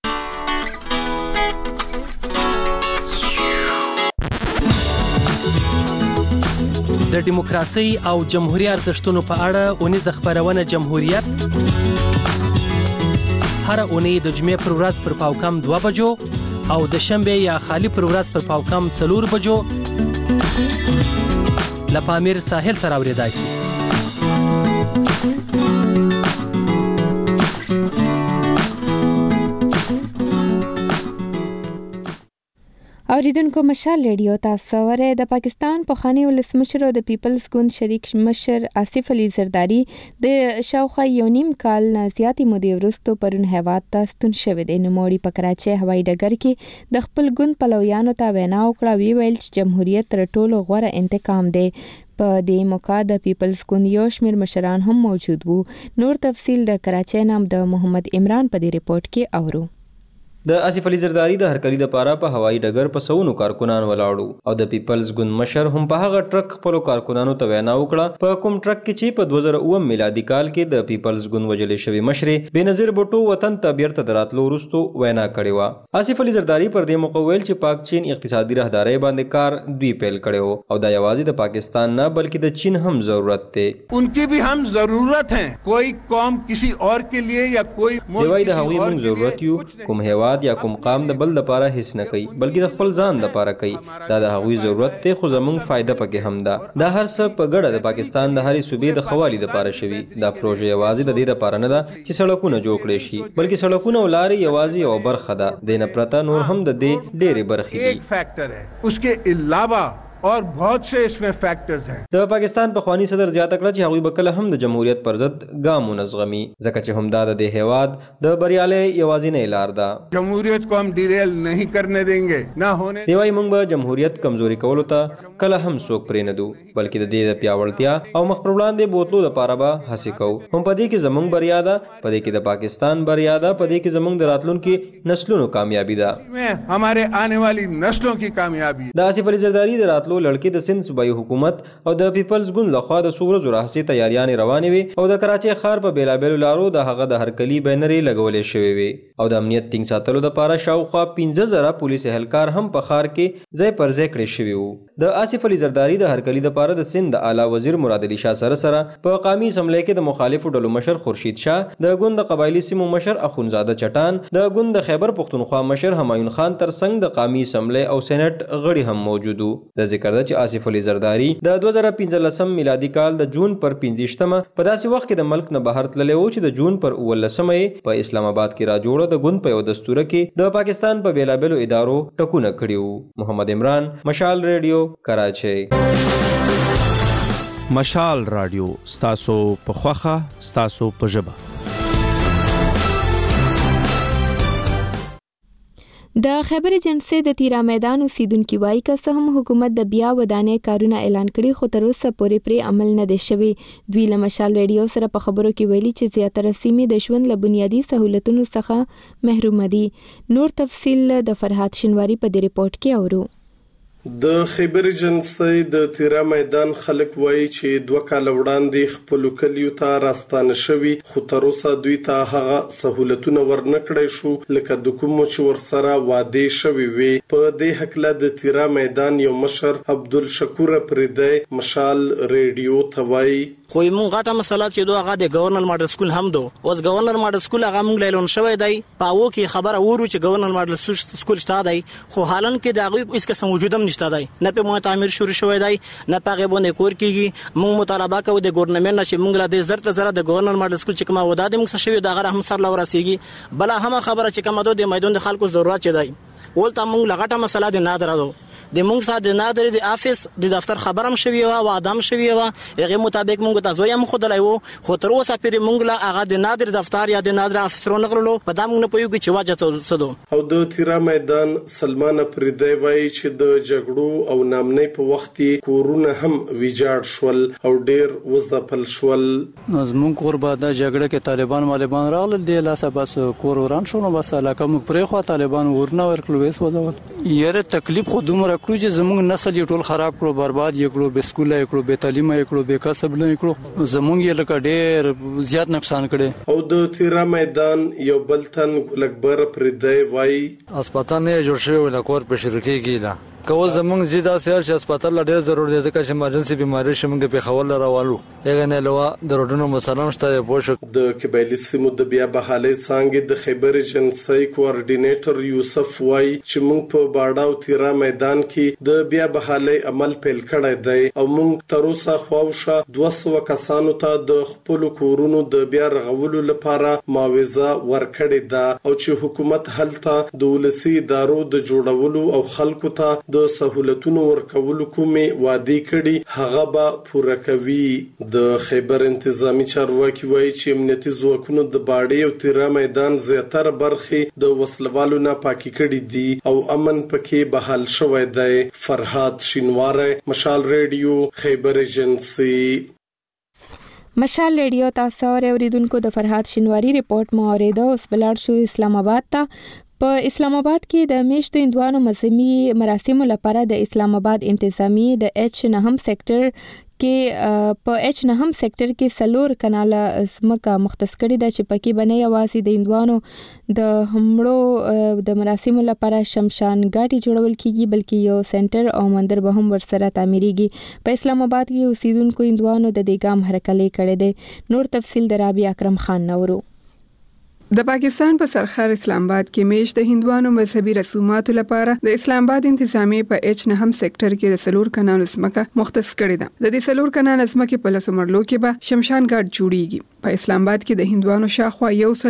د دیموکراسي او جمهوریت ارزښتونو په اړه اونیزه خبرونه جمهوریت هر اونۍ د جمعې پر ورځ پر پاوکم 2 بجو او د شنبه یا خالی پر ورځ پر پاوکم 4 بجو لپامیر ساحل سره اوریدای شي. اوریدونکو مشال ریډیو تاسو ورې د پاکستان پخوانی ولسمشر او د پیپلز ګوند شریک مشر آصف علي زرداری د شاوخوا 1.5 کال نه زیاتې مودې وروسته پرون هیواد ته ستون شوی دی. نوموړي په کراچۍ هوایي ډګر کې د خپل ګوند پلویانو ته وینا وکړه. ویل چې جمهوریت تر ټولو غوره انتقام دی. په دې موقع د پیپلز ګوند یو شمېر مشران هم موجود وو. نور تفصیل د کراچۍ نام د محمد عمران په دې ریپورت کې اورو. د آصف علي زرداری د هرکلي لپاره په هوایي ډګر په سونو کارکونان ولاړو او د پیپلز ګوند مشر هم په هغه ټرک خپل کارکونانو ته وینا وکړه په کوم ټرک کې چې په 2009 میلادي کال کې د پیپلز ګوند وجلې شوی مشر بنظیر بوټو وطن ته بیرته دراتلو وروسته وینا کړې و. آصف علي زرداری پر دې موقع ویل چې پاک چین اقتصادي راهدارۍ باندې کار دوی پیل کړو او دا یوازې د پاکستان نه بلکې د چین هم ضرورت دی. उनकी भी हम जरूरत है, कोई कौम किसी और के लिए या कोई د هغوی موږ ضرورت یو کوم هیواد جماعت یا کوم قام د بل لپاره هیڅ نه کوي بلکې د خپل ځان لپاره کوي دا د هغوی ضرورت دی خو زموږ فائدہ پکې هم ده دا هر څه په ګډه د پاکستان د هرې صوبې د خوالي لپاره شوي دا پروژه یوازې د دې لپاره نه ده چې سړکونه جوړ کړي شي بلکې سړکونه او لارې یوازې یو برخه ده د نه پرته نور هم د دې ډېرې برخې دي एक फैक्टर है उसके अलावा और बहुत से इसमें फैक्टर्स हैं د پاکستان په خوانی صدر زیاته کړه چې هغوی به کله هم د جمهوریت پر ضد ګامونه زغمي ځکه چې همدا د دې هیواد د بریالۍ یوازینۍ لار ده जमहूरियत को हम डिरेल नहीं करने देंगे ना होने دی وايي موږ به جمهوریت کمزوري کولو ته کله هم څوک پرې نه دو بلکې د دې د پیاوړتیا او مخ پر وړاندې بوتلو لپاره به هڅې کوو هم په دې کې زموږ بریا ده په دې کې د پاکستان بریا ده په دې کې زموږ د راتلونکو نسلونو کامیابی ده हमारे आने वाली नस्लों की कामयाबी د آصف علي زرداری د راتلو لړکې د سند صوبایي حکومت او د پیپلز ګوند لخوا د څو ورځو راهیسې تیاریانې روانې وي او د کراچۍ ښار په بیلابیلو لارو د هغه د هرکلي بینرې لګولې شوې وي او د امنیت ټینګ ساتلو دپاره شاوخوا 15,000 پولیس اهلکار هم په ښار کې ځای پر ځای کړي شوي وو د آصف علي زرداری د هرکلي دپاره د سند د اعلی وزیر مراد علي شاه سره په قومي اسمبلی کې د مخالفو ډلو مشر خورشید شاه د ګوند د قبایلي سیمو مشر اخونزاده چټان د ګوند د خیبر پښتونخوا مشر همایون خان ترڅنګ د قومي اسمبلی او سېنات غړي هم موجود وو د ذکر ده چې آصف علي زرداری د 2015 میلادي کال د جون پر 15مه په داسې وخت کې د ملک نه بهر تللی و چې د جون پر 19مه په اسلام آباد کې را جوړه د ګوند په یو دستوره کې د پاکستان په بیلابیلو ادارو ټکونه کړي وو محمد عمران مشال ریډیو کراچۍ مشال رادیو ستاسو په خوخه ستاسو په ژبه د خیبر ایجنسی د تیرا میدان اوسیدونکو وایي که څه هم حکومت د بیا ودانۍ کارونه اعلان کړي خو تر اوسه پورې پرې عمل نه دی شوی دوی له مشال ریډیو سره په خبرو کې ویلي چې زیاتره سیمې د ژوند له بنیادي سہولتونو څخه محروم دي نور تفصیل د فرهاد شینواری په دې ریپورت کې اورو د خیبر ایجنسی د تیرا میدان خلک وایي چې 2 کال وړاندې خپل کلیو ته راستانه شوي خو تر اوسه دوی ته هغه سہولتونه ورنکړای شو لکه د کوم چې ورسره وعده شوی وي په دې حق له د تیرا میدان یو مشر عبدالشکور پردی مشال ریډیو ته وایي خو موږ غاټه مسله چې دوه هغه د گورنر ماډل سکول هم دو اوس گورنر ماډل سکول هغه موږ لایلون شوی دی پاو کې خبر اورو چې گورنر ماډل سکول شته دی خو حالن کې دا غوي هیڅ قسم وجود هم نشته دی نه په مو تعمیر شروع شوی دی نه پغه باندې کور کیږي موږ مطالبه کوو د ګورنمنت نشي موږ له دې زرت زره د گورنر ماډل سکول چې کومه ودا د موږ شوی دا غره هم سر لورسیږي بل هم خبره چې کومه د میدان د خلکو ضرورت چي دی ولته موږ لغټه مسله د نادر دو د موږ سره د نادر د افیس د دفتر خبرم شوی و او ادم شوی و هغه مطابق موږ ته زویم خو دلایو خو تر اوسه پیر موږ له هغه د نادر دفتر یا د نادر افسرونه غلو په دامو نه پویږي چې واجه سدو او د تیرا میدان سلمان پردی وایي چې د جګړو او نامنۍ په وخت کې کورونه هم ویجاړ شول او ډیر وځپل شول زمون کور بعد د جګړه کې طالبان راغلل د لاسه بس کور وران شو نو بس علاقه موږ پرې خو طالبان ورنه ورکلو وېس ودول یره تکلیف خو دومره کړو چې زموږ نسل ټول خراب کړو برباد یې کړو به سکول یې کړو به تعلیم یې کړو به کسب نه کړو زموږ یې لکه ډېر زیات نقصان کړي او د تیرا میدان یو بلتن ګلکبر پردی وایي هسپتال نه جوړ شوی ولا کور په شرکې کېلا کوم زمونږ جدا سیار چې هسپتال ډېر ضروري دی ځکه چې ایمرجنسي بیماری شمږ په خول راوالو هغه نه لوا د روډونو مسالم شته پوښ د قبایلی سیمو د بیا بحالي څنګه د خیبر ایجنسی کوارډینیټر یوسف وای چې موږ په باډاو تیرا میدان کې د بیا بحالي عمل پیل کړی دی او موږ تر اوسه خواوشه 200 کسانو ته د خپل کورونو د بیا رغولو لپاره معاوضه ورکړې ده او چې حکومت هلته د ولسی ادارو د جوړولو او خلکو ته د سہولتونو ورکولو کومې وعده کړي هغه به پوره کوي د خیبر انتظامی چارواکي وایي چې امنیتي ځواکونو د باډي او تیرا میدان زیاتره برخې د وسلوالو نه پاکي کړي دي او امن پکې بحال شوی دی فرهاد شینواری مشال ریډیو خیبر ایجنسی مشال ریډیو تاسو اوریدونکو د فرهاد شینواری ریپورت مو اوریدو اوس بلار شو اسلام آباد ته په اسلام آباد کې د میشتو هندوانو مذهبي مراسمو لپاره د اسلام آباد انتظامی د H9 سېکټر کې په H9 سېکټر کې سلور کاناله سمکه مختص کړي د چې پکې بنې یوازې د هندوانو د همړو د مراسمو لپاره شمشان ګاټي جوړول کیږي بلکې یو سنټر او مندر به هم ورسره تعمیرېږي په اسلام آباد کې اوسیدونکو هندوانو د دې ګام هرکلی کړی دی نور تفصیل د رابعه اکرم خان نورو د پاکستان په سرخر اسلام آباد کې میش د هندوانو مذهبي رسوماتو لپاره د اسلام آباد انتظامیه په H9 سېکټر کې د سلور کانالو ځمکه مختص کړې ده. د دې سلور کانالو ځمکې په لسو مرلو کې به شمشان ګارد جوړیږي. په اسلام آباد کې د هندوانو شاخوا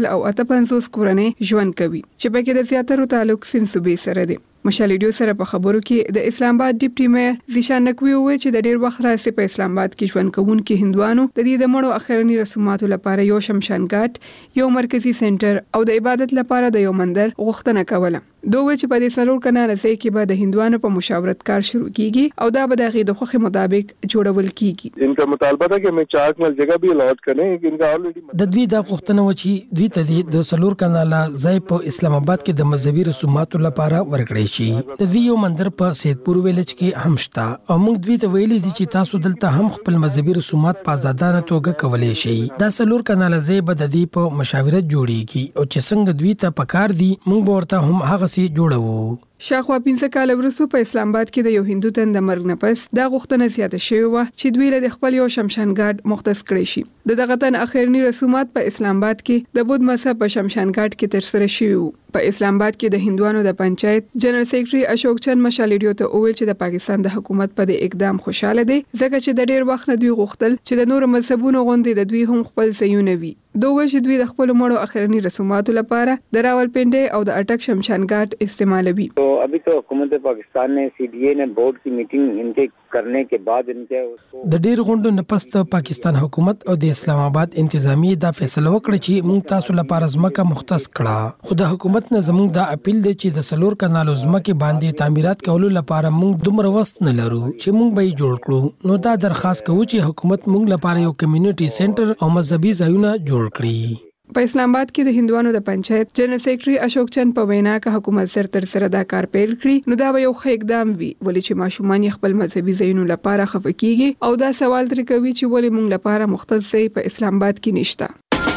158 کورنۍ ژوند کوي چې پکې د زیاترو تعلق سند صوبې سره دی. مشال ریډیو سره په خبرو کې د اسلام آباد ډیپټي میئر زیشان نقوی وویل چې د ډیر وخت راځي په اسلام آباد کې ژوند کوونکي هندوانو د دې د مړو اخرنی رسوماتو لپاره یو شمشان ګارد یو مرکزی سنټر او د عبادت لپاره د یو مندر غوښتنه کوله. دوی چې په دې سلور کانال ځای کې به د هندوانو په مشاورت کار شروع کیږي او دا به د غي د خوخه مطابق جوړول کیږي. इनका मुतालबा था कि हमें 4 कनाल जगह भी अलॉट करें कि इनका ऑलरेडी د دوی د غوښتنه و چې دوی ته د سلور کانال ځای په اسلام آباد کې د مذهبي رسوماتو لپاره ورکړی شي. د دوی یو مندر په سیدپور ویلج کې هم شته او موږ دوی ته ویلي دي چې تاسو دلته هم خپل مذهبي رسومات په آزادانه توګه کولای شئ. دا سلور کانال ځای به د دې په مشاورت جوړیږي او چې څنګه دوی ته پکار دي موږ به ورته هم هغه سي جوړو. شاخوا 15 کال وروسته په اسلام آباد کې د یو هندو تن د مرګ نه پس دا غوښتنه زیاته شوې و چې دوی له خپل یو شمشان ګارد مختص کړي شي. دغه تن اخرنی رسومات په اسلام آباد کې د بود مذهب په شمشان ګارد کې تر سره شوی وو. په اسلام آباد کې د هندوانو د پنچایت جنرال سیکریټري اشوک چند مشال ریډیو ته وویل چې د پاکستان د حکومت په دې اقدام خوشاله دي ځکه چې د ډیر وخت نه دوی غوښتل چې د نور مذهبونو غونډې د دوی هم خپل ځایونه وي. دوی چې دوی د خپل مړو اخرنی رسوماتو لپاره د راولپنډي او د اټک شمشان ګارد استعمالوي. अभी तो हुकूमत पाकिस्तान ने CDA ने बोर्ड की मीटिंग इनके करने के बाद इनके د ډیر غونډو نه پس پاکستان حکومت او د اسلام آباد انتظامیه دا فیصله وکړه چې موږ تاسو لپاره ځمکه مختص کړه. خو د حکومت نه زموږ دا اپیل دی چې د سلور کانالو ځمکه باندې تعمیرات کولو لپاره موږ دومره وخت نه لرو چې موږ به جوړ کړو. نو دا درخواست کوو چې حکومت موږ لپاره یو کمیونټي سنټر او مذهبي ځایونه جوړ کړي. په اسلام آباد کې د هندوانو د پنچایت جنرال سیکریټري اشوک چند په وینا کې حکومت سره دا کار پیل کړی نو دا به یو ښه اقدام وي ولې چې ماشومان خپل مذهبي ځایونو لپاره خفه کیږي او دا سوال تر کوي چې ولې موږ لپاره مختص ځای په اسلام آباد کې نشته.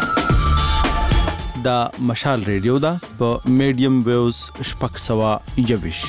دا مشال ریډیو دا په میډیم ویوز شپږ سوه یویش.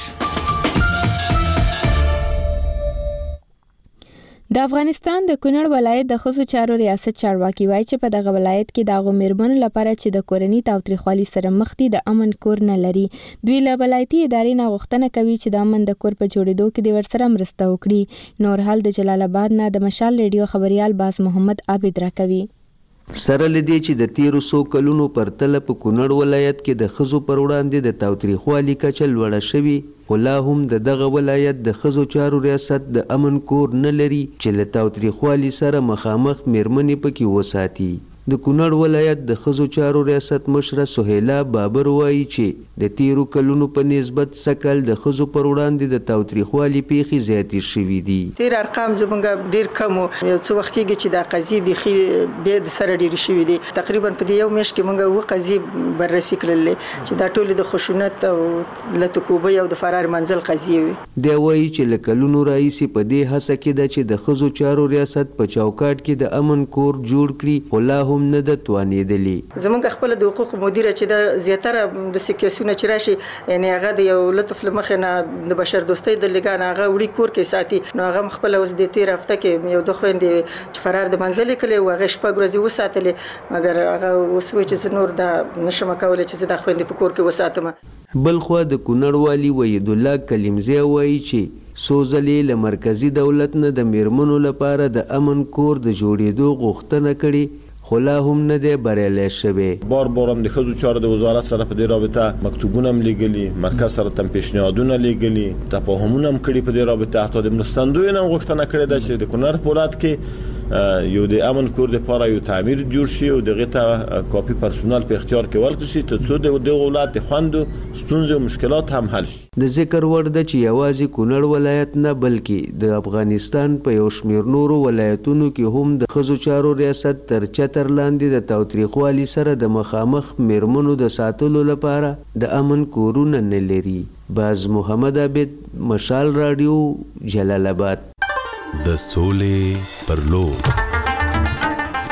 د افغانستان د کونړ ولایت د ښځو چارو ریاست چارواکي وایي چې په دغه ولایت کې د هغو میرمنو لپاره چې د کورنۍ تاوتریخوالي سره مخ دي د امن کور نه لري. دوی له ولایتي ادارې نه غوښتنه کوي چې د امن د کور په جوړېدو کې د ورسره مرسته وکړي. نور حال د جلال آباد نه د مشال ریډیو خبريال باز محمد عابد راکوي. سره لدی چې د 1300 کلونو پرتله په کونړ ولایت کې د ښځو پر وړاندې د تاوتریخوالي کچه لوړه شوې خو لا هم دغه ولایت د ښځو چارو ریاست د امن کور نه لري چې له تاوتریخوالي سره مخامخ میرمنې پکې وساتي. د کونړ ولایت د ښځو چارو ریاست مشره سهیلا بابر وایي چې د 13 کلونو په نسبت سکل د ښځو پر وړاندې د تاوتریخوالي پیښې زیاتې شوې دي. ډېر ارقام زموږ ډېر کم یو څه وخت کېږي چې دا قضیې بیخي بیا د سره ډېرې شوې دي. تقریبا په دې یو میاشت کې موږ اووه قضیې بررسي کړلې چې دا ټولې د خشونت او له تکوبۍ او د فرار منزل قضیې وي. دی وایي چې له کلونو راهیسې په دې هڅه کې ده چې د ښځو چارو ریاست په چوکاټ کې د امن کور جوړ کړي خو لا هم نه ده توانېدلې. زموږ خپله د حقوقو مدیره چې د زیاتره داسې کیسونه چې راشي یعنې هغه د یو لطف له مخې نه د بشر دوستۍ د لګانه هغه وړي کور کې ساتي. نو هغه خپله اوس د تېره هفته کې یو 2 خویندې چې فرار د منزل یې کړی و هغې 6 ورځې وساتلې مګر هغه اوس وایي چې زه نور دا نشم کولی چې زه دا خویندې په کور کې وساتم. بلخوا د کونړ والي وحید الله کلیمزی وایي چې څو ځلې له مرکزي دولت نه د میرمنو لپاره د امن کور د جوړېدو غوښتنه کړې خو لا هم نه دی بریالی شوی. بار هم د ښځو چارو د وزارت سره په دې رابطه مکتوبونه هم لیږلي مرکز سره تم پیشنهادونه لیږلي تفاهمونه هم کړي په دې رابطه حتی د مرستندویو نه غوښتنه کړې ده چې د کونړ په ولایت کې یو د امن کور لپاره یو تعمیر جوړ شي او دغه ته کافي پرسونل په اختیار کې ورکړل شي ته څو د ولایت خوندو ستونزې او مشکلات هم حل شي. د ذکر وړ ده چې یوازې کونړ ولایت نه بلکې د افغانستان په یو شمېر نورو ولایتونو کې هم د ښځو چارو ریاست تر چتر لاندې د تاوتریخوالي سره د مخامخ میرمنو د ساتلو لپاره د امن کورونه نه لري. باز محمد عابد مشال رادیو جلال آباد. د سولې پر لور ټول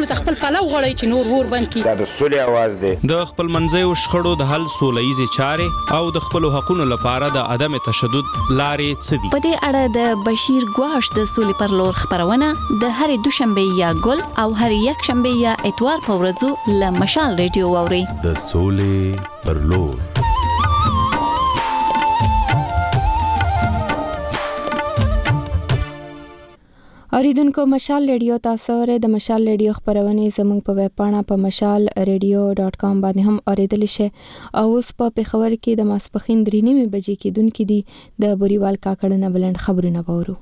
ټول خپل پلو غړي چې نور ور بند کی. دا د سولې आवाज دی. د خپل منځیو شخړو د حل سولهیزې چارې او د خپل حقوقو لپاره د عدم تشدد لارې څه دي؟ په دې اړه د بشیر ګواش د سولې پر لور خبرونه د هرې دوشنبه یا ګل او هرې یک شنبه یا اتوار په ورځو له مشال ریډیو واوري. د سولې پر لور. اوریدونکو مشال ریډیو تاسو ورې د مشال ریډیو خبرونه زموږ په ویب پاڼه په mashalradio.com باندې هم اوریدل شي. او اوس په پیښور کې د ماسپخین 3:30 بجې کې دونکو دي د بوريوال کاکړ نه بلند خبرونه وورو.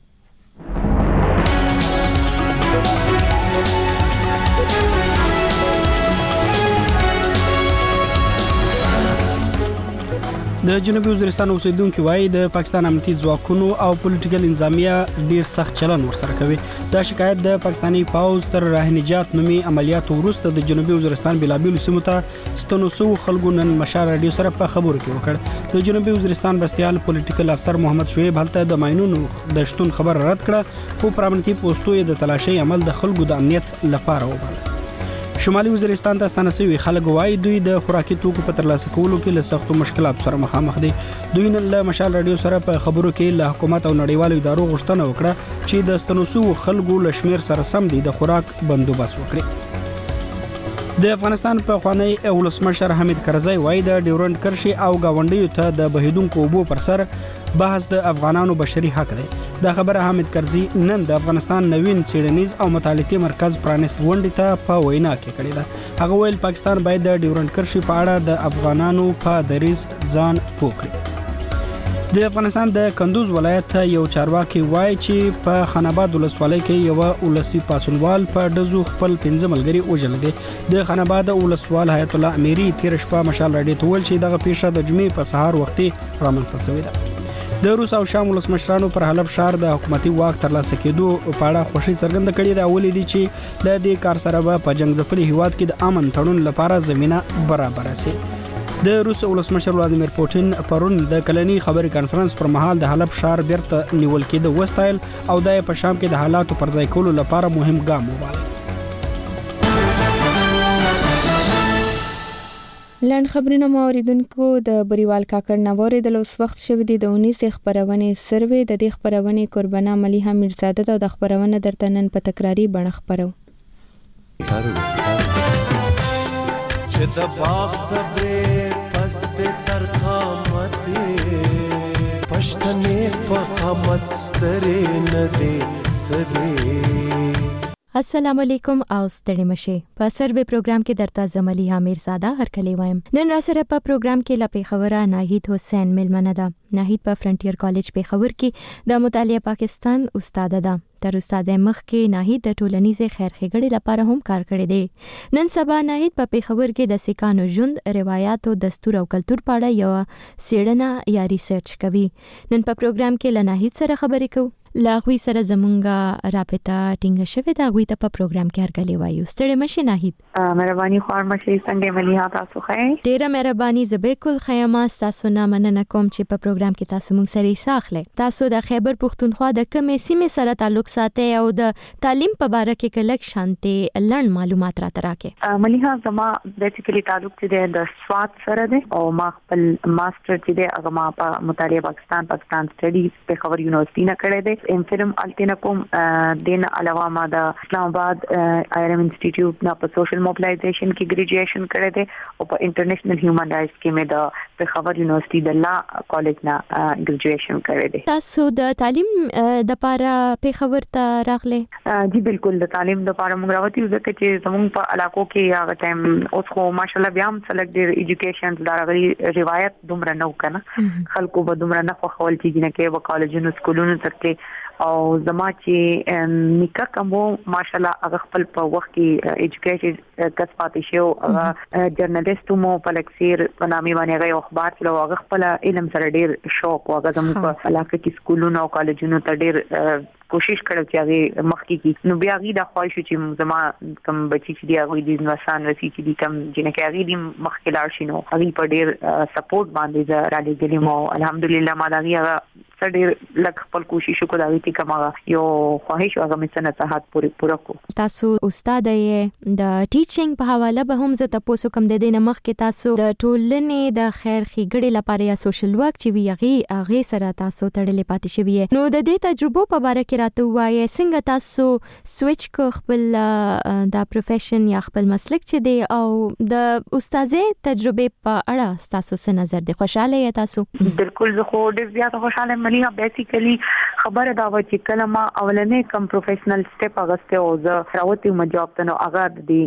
د جنوبي وزیرستان اوسیدونکو وایي د پاکستان امنیتي ځواکونو او پولیټیکل انتظامیه ډیر سخت چلن ورسره کوي. دا شکایت د پاکستاني پاوز تر راه نجات نومي عملیاتو وروسته د جنوبي وزیرستان بلابل سیمو ته ستنو سو خلکو نن مشال رادیو سره په خبرو کې وکړ. د جنوبي وزیرستان بستیال پولیټیکل افسر محمد شعیب هلته د ماینونو د شتون خبر رد کړه، خو پر امنیتي پوسټو یې د تلاشي عمل د خلکو د امنیت لپاره وباله. شمالي وزیرستان ته ستنسوي خلک وایي دوی د خوراکي توکو په ترلاسه کولو کې له سختو مشکلاتو سره مخامخ دي. دوی نن له مشال رادیو سره په خبرو کې له حکومت او نړیوالو ادارو غوښتنه وکړه چې د ستنوسو خلکو له شمیر سره سم دي د خوراک بندوبست وکړي. د افغانستان په خوانی ولسمشر حمید کرزی وایي د ډیورنډ کرښې او گاونډیو ته د بهیدونکو اوبو پر سر بحث د افغانانو بشري حق دی. دا خبره حمید کرزی نن د افغانستان نوین څېړنیز او مطالعاتي مرکز پرانیست غونډې ته په وینا کې کړې ده. هغه ویل پاکستان باید د ډیورنډ کرښې په اړه د افغانانو په دریځ ځان پوه کړي. د افغانستان د کندوز ولایت یو چارواکي وایي چې په خاناباد ولسوالۍ کې یو ولسی پاسونوال په دزو خپل 15 ملګري وژل دي. د خاناباد ولسوال حیات الله امیری تیر شپه مشال رادیو ته ویل چې دغه پیښه د جمعې په سهار وختي رامنځته شوې ده. د روس او شام ولسمشرانو پر حلب شهر د حکومتي واک ترلاسه کېدو په اړه خوشي څرګنده کړې ده. ولې دي چې له دې کار سره به په جنگ ځپلي هیواد کې د امن تړون لپاره زمينه برابر شي. د روس ولسمشر ولادیمیر پوتین پرون د کلنی خبري کانفرنس پر مهال د حلب شهر بیرته نیول کېده وستایل او د په شام کې د حالاتو پر ځای کولو لپاره مهم ګام وباله. لند خبرونه موریدونکو د بریوال کاکړ نووري د لوس وخت شوه د 19 خبرونه سروي د دې خبرونه قربانا مليحه میرزاده د خبرونه درته نن په تکراری بڼه خبرو. چې د باغ صبر پس به تر قامت پښتنې په قامت سترې نه دي سدي. السلام علیکم او ستړي مشه. په سروي پروګرام کې درته زملي حمیر زاده هر کلی وایم. نن را سره په پروګرام کې لپاره خبره ناهید حسین ملمنه ده. ناهید په فرنټیر کالج په خبر کې د مطالعه پاکستان استاد ده. تر استاد مخ کې ناهید د ټولنیزې خیر ښېګړې لپاره هم کار کړی دی. نن سبا ناهید په پیښور کې د سکانو ژوند، روایت او دستور او کلچر په اړه یو څېړنه یا ریسرچ کوي. نن په پروګرام کې له ناهید سره خبرې کوو. لاغوي سره زمونږه رابطه ټینګه شوې ده. غوي ته په پروګرام کې هرکلی وایو. ستړي مشه ناهید. مهرباني خور مشه څنګه مليحه تاسو خیر. ډیره مهرباني زه بالکل خیمه. تاسو نه مننه کوم چې په پروګرام کې تاسو مونږ سره ساخله. تاسو د خیبر پښتونخوا د کومې سیمې سره تعلق ساتي او د تعلیم په اړه کې کلک شانته لړن معلومات را تراکه. مليحه زما بیسیکلی تعلق چې د سواد سره ده او ما خپل ماستر چې ده هغه ما په مطالعه پاکستان سټډیز په خبر یونیورسيټي نه کړی ده. ام فلم التینا کوم دین علاوه ما د اسلام آباد آیرم انسټیټیوټ نه په سوشل موبلایزیشن کې ګریجویشن کړی دی او په انټرنیشنل هیومن رائټس کې مې د پیښور یونیورسيټي د لا کالج نه ګریجویشن کړی دی. تاسو د تعلیم د لپاره پیښور ته راغله؟ جی بالکل د تعلیم د لپاره موږ راوتی ځکه چې زموږ په علاقو کې هغه ټایم اوس خو ماشالله بیا هم سلګ ډیر ایجوکیشن دا غوړي روایت دومره نو کنه خلکو به دومره نه خو خول چې نه کې په کالجونو سکولونو ترته او زما چې نیکه کومو ماشالله هغه خپل په وخت کې ایجوکیشن کس پاتې شو. هغه جرنالیست مو په لکسیر په نامي باندې هغه اخبار چې هغه خپل علم سره ډیر شوق او هغه زموږ په علاقه کې سکولونو او کالجونو ته ډیر کوشش کړو چې هغه مخکې کی. نو بیا هغه د خواهش چې زما کوم بچی چې دی هغه د نوسان رسی چې دی کوم جنکه هغه د مخکې لاړ شي نو هغه په ډیر سپورټ باندې را لګلی مو الحمدلله ما دا هغه مقصد لک خپل کوشش وکړو دا چې کومه یو خواهش او هغه مې سنت پوره کو. تاسو استاد یې د ټیچینګ په حواله به هم زه تاسو کوم د دې نمخ کې تاسو د ټولنې د خیر ښېګړې لپاره یا سوشل ورک چې وی هغه سره تاسو تړلې پاتې شوی نو د دې تجربو په اړه کې راته وایي څنګه تاسو سویچ کو خپل د پروفیشن یا خپل مسلک چې دی او د استادي تجربه په اړه تاسو څه نظر دی؟ خوشاله یې تاسو؟ بالکل زه خو ډیر زیات خوشاله ملي بیسیکلی خبره دا و چې کلمه اولنې کم پروفیشنل سټپ اغسته او زه راوتی م جواب ته نو هغه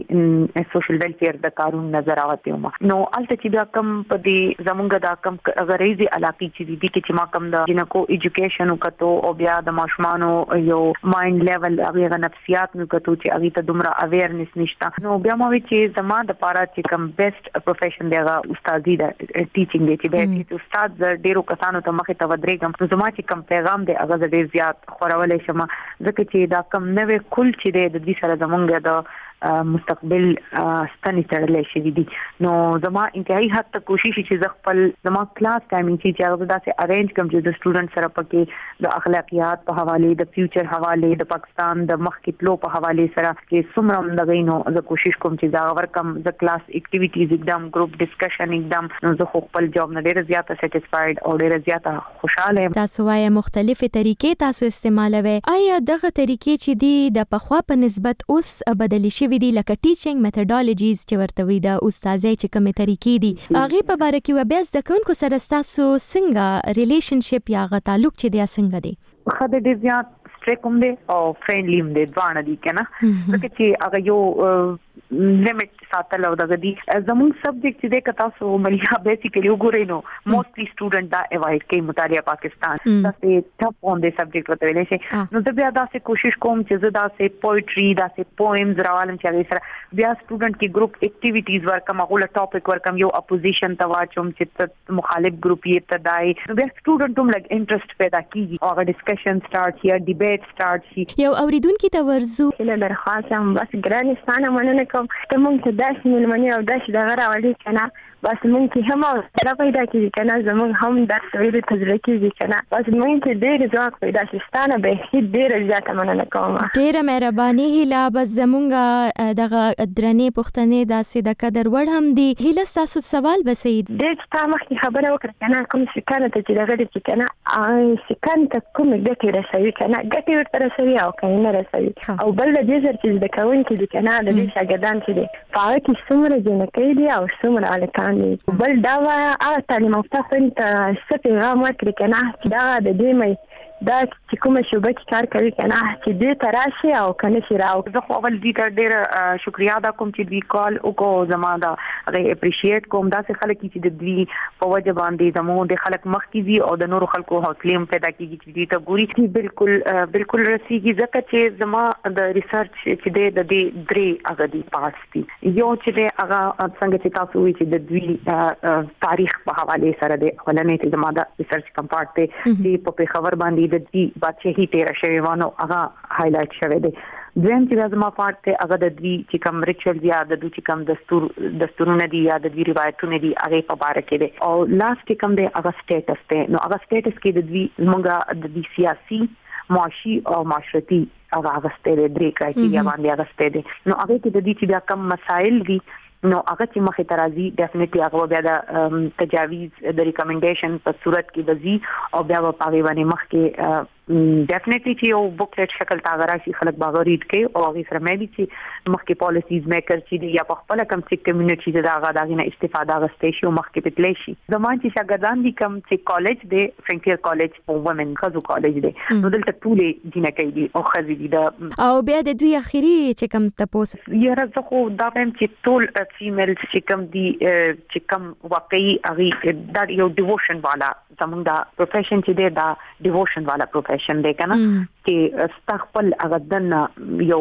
د سوشل ویلفیر د قانون نظر راوتی م نو الته چې بیا کم په دې زمونږ دا کم غریزي علاقې چې دي چې ما کم د جنکو ایجوکیشن وکړو او بیا د ماشومانو یو مایند لیول هغه نفسیات نو کتو چې هغه ته دومره اویرنس نشته نو بیا مو چې زما د پاره چې کم بیسټ پروفیشن دی هغه استادي د ټیچینګ دی چې به استاد ډیرو کسانو ته مخه ته ودرېږم نو زما چې کم پیغام دی هغه ډیر زیات خورولې شم ځکه چې دا کم نوې کل چې دی د دې سره زمونږ د مستقبل ستنې تړلې شي دي نو زما انتهایی حد ته کوشش چې خپل زما کلاس ټایمینګ چې هغه داسې ارینج کوم چې د سټوډنټ سره پکې د اخلاقیات په حواله د فیوچر حواله د پاکستان د مخکې تلو په حواله سره چې څومره مندغینو زه کوشش کوم چې دا ورکم د کلاس اکټیویټیز एकदम ګروپ ډسکشن एकदम نو زه خپل جاب نه ډیر زیاته سټیسفاید او ډیر زیاته خوشاله یم. تاسو وايي مختلفه طریقې تاسو استعمالوي آیا دغه طریقې چې دی د پخوا په نسبت اوس بدلی شي وی دي لکه ټیچینګ میتھډالوجیز چې ورته وي د استادۍ چې کومه طریقې دي هغه په اړه کې و بیا د کوونکو سره تاسو څنګه ریلیشنشپ یا غ تعلق چې دی څنګه دی؟ خدای دې زیات سټریک هم دی او فرندلی هم دی ځوان دي کنه ځکه چې هغه یو لیمټ ساتل او دغه دي زموږ سبجیکټ چې د تاسو ملیا بیسیکلی وګورئ نو موستلی سټوډنټ دا اوایډ کوي مطالعه پاکستان دا سه ټاپ اون د سبجیکټ وته ویل شي نو د بیا دا سه کوشش کوم چې زه دا سه پوئټري دا سه پوئمز راوالم چې هغه سره بیا سټوډنټ کې ګروپ اکټیویټیز ورکم هغه ټاپک ورکم یو اپوزیشن تواچوم چې مخالف ګروپ یې تدای نو بیا سټوډنټ هم لګ انټرست پیدا کیږي او هغه ډسکشن سٹارټ یا ډیبیټ سٹارټ شي یو اوریدونکو ته ورزو له درخواست هم بس ګرانستانه مننه کوم ته مونږ ته داسې ملمنې او داسې دغه راوړي که نه بس مونږ کې هم حوصله پیدا کېږي که نه زمونږ هم درس ویلو ته زړه کېږي که نه بس مونږ کې ډېر ځواک پیدا شي ستا نه بیخي ډېره زیاته مننه کوم. ډېره مهرباني هیله بس زمونږ دغه درنې پوښتنې داسې د قدر وړ هم دي. هیله ستاسو سوال به څه وي؟ ډېر چې تا مخکې خبره وکړه که نه کوم سیکانو ته چې دغه دي چې که نه سیکانو ته کومې ګټې رسوي که نه ګټې ورته رسوي او که نه رسوي او بل د دې سره چې زده کوونکي دي که نه د دې شاګردان چې دي په هغه کې څومره جینکۍ دي او څومره هلکان دي. بل دا هغه تعلیم یافته خویندو ته څه پیغام ورکړي که نه چې دغه د دې مې دا چې کومه شوبه کې کار کوي که نه چې دې ته راشي او که نه شي راو. زه خو اول دې ته ډېره شکریا ادا کوم چې دوی کال وکړو زما دا هغه اپریشیټ کوم داسې خلک چې د دوی په وجه باندې زموږ د خلک مخکې دي او د نورو خلکو حوصله هم پیدا کیږي چې دوی ته ګوري بالکل رسیږي ځکه چې زما د ریسرچ چې د دې درې هغه دي پاس دي یو چې هغه څنګه چې تاسو وایي چې د دوی تاریخ په حواله سره د اولنې چې زما د ریسرچ کمپارټ ته چې په خبر باندې د دې بادشاہي تیر شوی وانه هغه هایلایټ شوی دی. دویم چې زما پارت ته هغه د دې چې کوم ریچوال یا د دوی چې کوم دستورونه دي یا د دې روایتونه دي هغه په اړه کې دي او لاست کوم دی هغه سټیټس ته نو هغه سټیټس کې د دې موږ د دې سیاسي معاشي او معاشرتي هغه ستې درې کرایټیریا باندې هغه ستې دي نو هغه کې د دې چې بیا کوم مسائل دي نو هغه چې مخه ترازی ډیفینټلی هغه بیا د تجاویز د ریکمنډیشن په صورت کې د زی او بیا په پاوی باندې مخ کې ډیفینټلی چې یو بوکلیټ شکل تا غراشي خلک باغ ریډ کوي او هغه سره مې دي چې مخ کې پالیسیز میکر چې دی یا په خپل کم چې کمیونټي دا هغه دغه استفاده غستې شي او مخ کې پتلې شي زموږ چې شاګردان دي کم چې کالج دی فرنټیر کالج په وومن خزو کالج دی نو دلته ټولې جنکې دي او خزي دي او بیا د دوی اخیری چې کم تاسو یاره زه خو دا هم چې ټول فیمیل چې کم دي چې کم واقعي هغه د یو ډیووشن والا زموږ دا پروفیشن چې دی دا ډیووشن والا پروفیشن دی کنه چې استخپل هغه دنه یو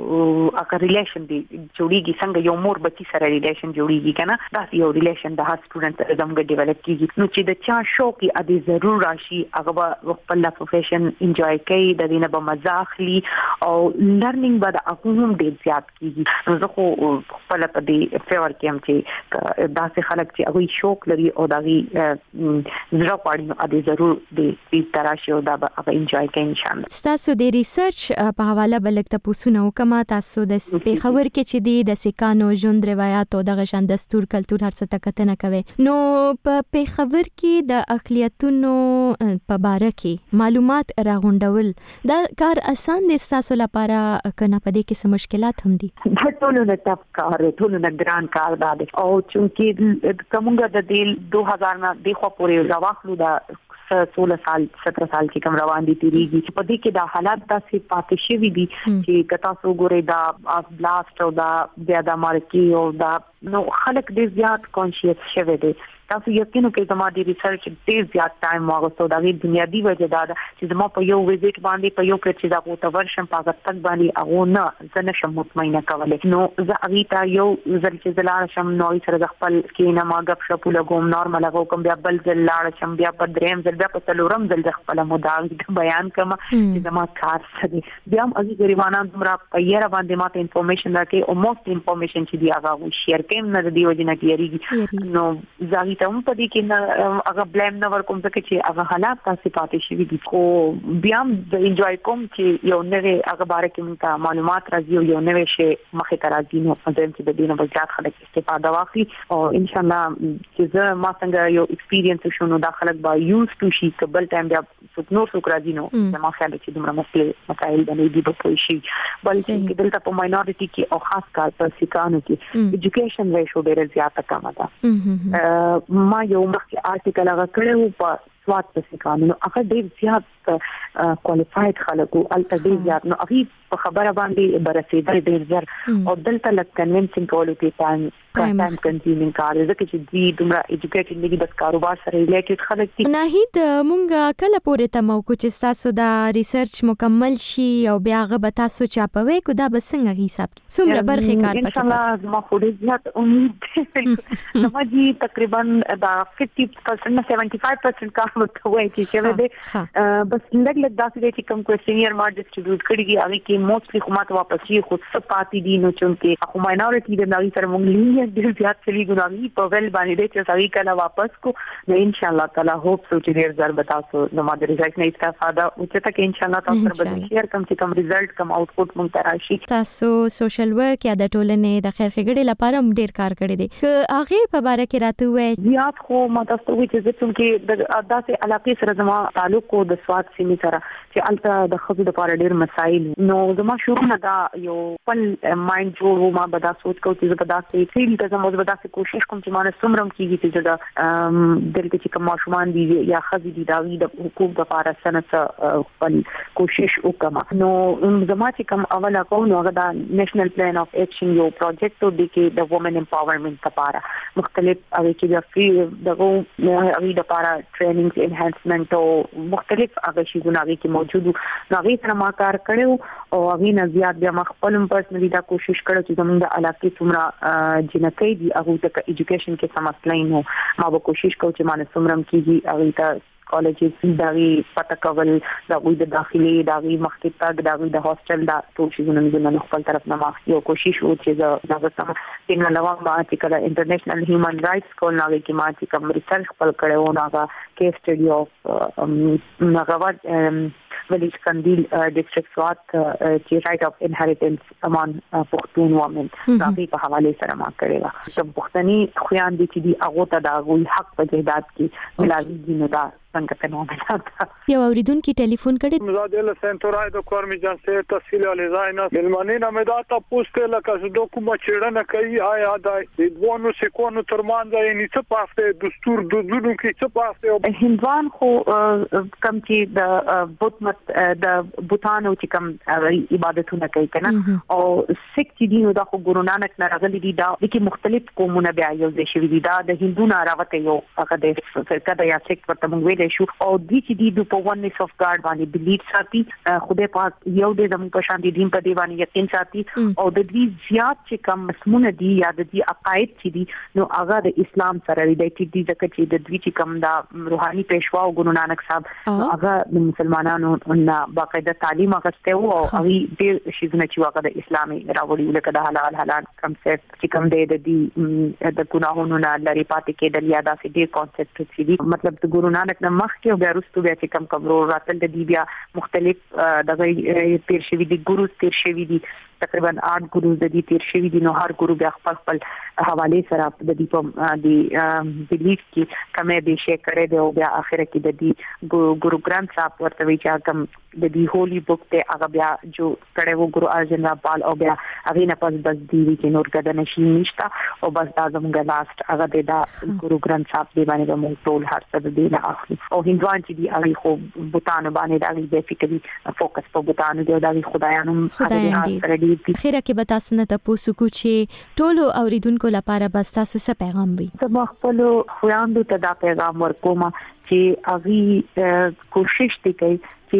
هغه ریلیشن دی جوړیږي څنګه یو مور بچی سره ریلیشن جوړیږي کنه دا یو ریلیشن د هر سټوډنټ سره زموږ ډیولپ کیږي نو چې د چا شوق ا دې ضرور راشي هغه خپل پروفیشن انجوای کوي د دې نه به مزه اخلي او لرنینګ به د هم ډیر زیات کیږي نو زه خو خپل په دې فیور کې هم چې داسې خلک چې هغه شوق لري او دغه زړه غواړي نو اده ضرور دې تراشي او دا به انجوای کوي ان شاء الله. تاسو د ریسرچ په حواله بلک ته پوسونه وکما تاسو د پیښور کې چې د سکانو ژوند روایت او د غشن دستور کلچر هر څه تکتنه کوي نو په پیښور کې د اقلیتونو په باره کې معلومات راغونډول دا کار اسان دي تاسو لپاره کنه په دې کې څه مشکلات هم دي؟ ټولو نه ټاپ کار ټولو نه ګران کار دی او چې کومه د 2000 نه د خو پورې راوخلو دا 16 سال 17 سال چې کوم روان دي تیریږي چې په دې کې د حالات داسې پاتې شوي دي چې کتا سو ګوري دا بلاست او دا بیا د مارکی او دا نو خلک دې زیات کانشیس شوي دي. تاسو یقینو کې زما د ریسرچ ډیر زیات ټایم واغستو دا د بنیادی وجه دا چې زما په یو ویزټ باندې په یو کې چې دا غوته ورشم په تک باندې هغه نه زنه شم مطمئنه کولای نو زه اغیتا یو ځل چې زلار شم نو سره خپل کې نه ما غب شپ لګوم نورمال هغه کوم بیا بل ځل لاړ شم بیا په دریم ځل بیا په تلورم ځل خپل مداوی بیان کما چې زما کار سدي بیا هم اږي غریبانه دومره په یره باندې ماته انفارمیشن راکې او موست انفارمیشن چې دی هغه شیر کېم نه دی وجه نه کیږي نو ځاګي ته هم په دې کې نه هغه بلیم نه ورکوم ځکه چې هغه حالات تاسو پاتې شي دي خو بیا هم د انجوای کوم چې یو نوې هغه باره کې موږ معلومات راځي یو نوې شی مخې ته راځي نو په دې چې د دې نه بزیات خلک استفاده واخلي او ان شاء الله چې زه ما څنګه یو ایکسپیرینس شونو دا خلک با یوز ټو شي کبل ټایم بیا نور څوک راځي نو ما خیال چې دومره مسایل باندې دی په پوي شي بلکې دلته په ماینورټي کې او خاص کار په سکانو کې ایجوکیشن ریشو ډېر زیاته کم ده. ما یو مخکې آرټیکل هغه کړو په سواد په سکانو نو هغه ډېر زیات کوالیفاید خلک او الته ډېر زیات نو هغه په خبره باندې برسېدل ډېر زر او دلته لکه کنوینسینګ کولو کې ټایم کنزیومینګ کار دی چې دی دومره ایجوکیټډ نه دي د کاروبار سره ریلیټډ خلک دي. ناهید مونږ کله پورې تمو کو چې تاسو دا ریسرچ مکمل شي او بیا غو تاسو چاپوي کو دا بسنګ حساب څومره برخه کار پکې ان شاء الله ما خو دې زیات امید نو جی تقریبا دا 50% 75% کار متوي چې دې بس لږ داسې دي چې کوم کوېسچنیر ما ډسټریبیوټ کړی دی هغه کې موستلی خو ماته واپس یې خو څه پاتې دي نو چې خو ماینورټي د نړۍ سره مونږ لینیه ډېر زیات چلی ګناوي په ول باندې دې چې سړی کله واپس کو نو ان شاء الله تعالی هوپ سو چې ډېر زر بتاسو نو ما د ریزلټ نه استفاده او چې تک ان شاء الله تاسو سره به شیر کوم چې کوم ریزلټ کوم اوټپوټ مونږ تراشي. تاسو سوشل ورک یا د ټولنې د خیر ښېګړې لپاره هم ډېر کار کړی دی که هغه په باره کې راته وایي زیات خو ما تاسو وی چې زه چې د داسې علاقې سره زما تعلق او د سواد سیمې سره چې الته د خزو د لپاره ډېر مسایل نو زما شروع نه دا یو خپل مایند جوړ ما به دا سوچ کوم چې زه به داسې فیل ته زما به داسې کوشش کوم چې ما نه څومره کېږي چې دا دلته چې کوم ماشومان دي یا خزي دي دا د حقوق لپاره سنت خپل کوشش وکړم نو زما چې کوم اوله کوم نو هغه دا نېشنل پلان اف اکشن یو پروجیکټ دی کې د وومن امپاورمنت لپاره مختلف هغه چې د فری دغه هغه لپاره ټریننګ انهانسمنت او مختلف هغه شیونه کې موجود نو هغه سره ما کار کړو او هغه نه زیات بیا ما خپل پرسنلی دا کوشش کړو چې زموږ د علاقې څومره جنکۍ دي هغه د ایجوکیشن کې سم مسلې نو ما به کوشش کوم چې ما نه څومره کېږي هغه ته کالجز دغه پټه کول د داخلي دغه مخکې تک دغه د هاستل دا ټول شي زموږ نه خپل طرف نه ما یو کوشش وکړ چې دا سم څنګه لوم ما چې کله انټرنیشنل هیومن رائټس کول نه کې ما چې کوم ریسرچ خپل کړو نو کیس سټډي اف نغواد ولیج کندیل ډیسټریکټ سوات چې رائټ اف انهریټنس امان پښتون وومن دا په حواله سره ما کړی و چې پښتني خويان دي چې دی هغه ته دا غوي حق په جهاد کې لازم دي نو دا څنګه کنه یو اوریدونکو ټلیفون کړي مزاد له سنتورای د کور می جنسه تفصیل علی زاینا علمانی نه مدا ته پوسټ لکه زه کوم چیرنه کوي آیا دا د دوه سکونو ترمنځ یې څه پاسته دستور د دونو کې څه پاسته هندوان خو کم چې د بوتمت د بوتانو چې کم عبادتونه کوي کنه او سیک چې دینو د خو ګورو نانک نه راغلي دي دا کې مختلف قومونه بیا یو ځای شوي دي دا د هندو نه راوته یو هغه د فرقه د یا سیک ورته موږ شو او د چې دی په وننس اف ګاډ باندې بلیډ ساتي خدای پاک یو دې زموږ په شان دي دین په دی باندې یقین ساتي او د دې زیات چې کم مسمونه دي یا د دې عقاید چې دي نو هغه د اسلام سره ریلیټډ دي ځکه چې د دې چې کم دا روحاني پېشوا او ګورو نانک صاحب هغه د مسلمانانو نه باقاعده تعلیم غوښته او هغه ډېر شیزونه چې هغه د اسلامي راوړي لکه د حلال کنسپټ چې کم دی د دې د ګناهونو نه لري پاتې کېدل یا د دې کنسپټ چې دي مطلب د ګورو نانک مخ کې او بیا وروسته بیا چې کم ورو راتل د دې بیا مختلف دغه تیر شوی دي ګروز تیر شوی دي تقریبا 8 ګروز د دې تیر شوی دي نو هر ګروپ بیا خپل حواله سره د دې په د لیک کې کمې به شي کړي دی او بیا اخر کې د دې ګورو ګرانت صاحب ورته وی چې کوم د دې هولي بوک ته هغه بیا جو کړي وو ګورو ارجن راپال او بیا هغه نه پس بس دی چې نور کده نشي نشتا او بس دا زموږ لاست هغه د ګورو ګرانت صاحب دی باندې موږ ټول هر څه د دې نه اخلي او هندوان چې دی هغه خو بوتانو باندې دا بیسیکلی فوکس په بوتانو دی دا خدایانو سره دی خیره کې به تاسو نه تاسو کو چې ټولو اوریدونکو لپاره بس تاسو څه پیغام وي؟ زما خپل خویندو ته دا پیغام ورکوم چې اغي کوشش وکړي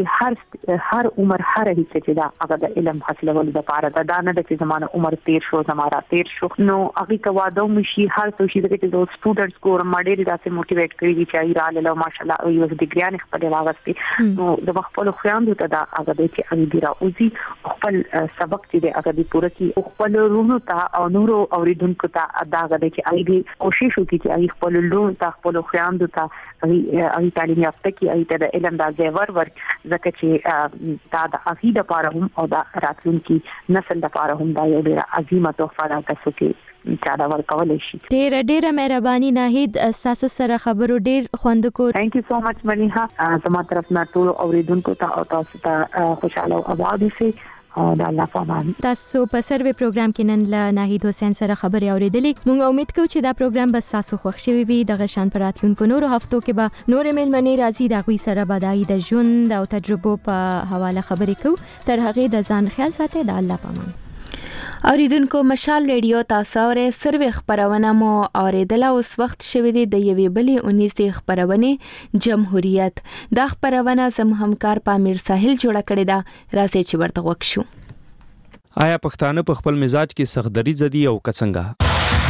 چې هر عمر هر هیڅ چې دا هغه د علم حاصلولو لپاره دا نه د زمانه عمر 13 شو زماره 13 شو نو هغه کوادو مشي هر څه شي چې د سټوډنټس کور ماډل داسې موټیویټ کړی دي چې ایراله له ماشالله او یو ډیګریان خپل واغستي نو د خپل خویندو ته دا هغه د چې هغه دی راوځي خپل سبق چې د هغه دی پوره کی خپل رونو ته او نورو اوریدونکو ته دا هغه چې هغه کوشش وکړي چې هغه خپل لون ته خپل خویندو ته هغه تعلیم یافته کی هغه د علم د زیور ورک ځکه چې دا د عقیده لپاره هم او د راتلونکي نسل لپاره هم دا یو ډېر عظیمه تحفه ده تاسو کې چې دا ورکول شي. ډېر مهرباني ناهید تاسو سره خبرو ډېر خوند کو. ثانک یو سو مچ منیها زما طرف نه ټول اوریدونکو ته او تاسو ته خوشاله او آباد اوسئ. دا الله پامان. تاسو په سروي پروګرام کې نن له ناهید حسین سره خبرې اورېدلې. موږ امید کوو چې دا پروګرام به تاسو خوښ شوي وي. دغه شان پر راتلونکو نورو هفتو کې به نور میلمنې راځي د هغوی سره به د ژوند او تجربو په حواله خبرې کوو. تر هغې د ځان خیال ساتئ. د الله پامان. اوریدونکو مشال ریډیو تاسو اورې سروي خبرونه مو اوریدله. اوس وخت شوی دی د یوې بلې 19 خبرونه جمهوریت. دا خبرونه زم همکار پامیر ساحل جوړه کړې ده. راځي چې ورته وکښو. آیا پښتانه په خپل مزاج کې سخدري زدي او کڅنګا؟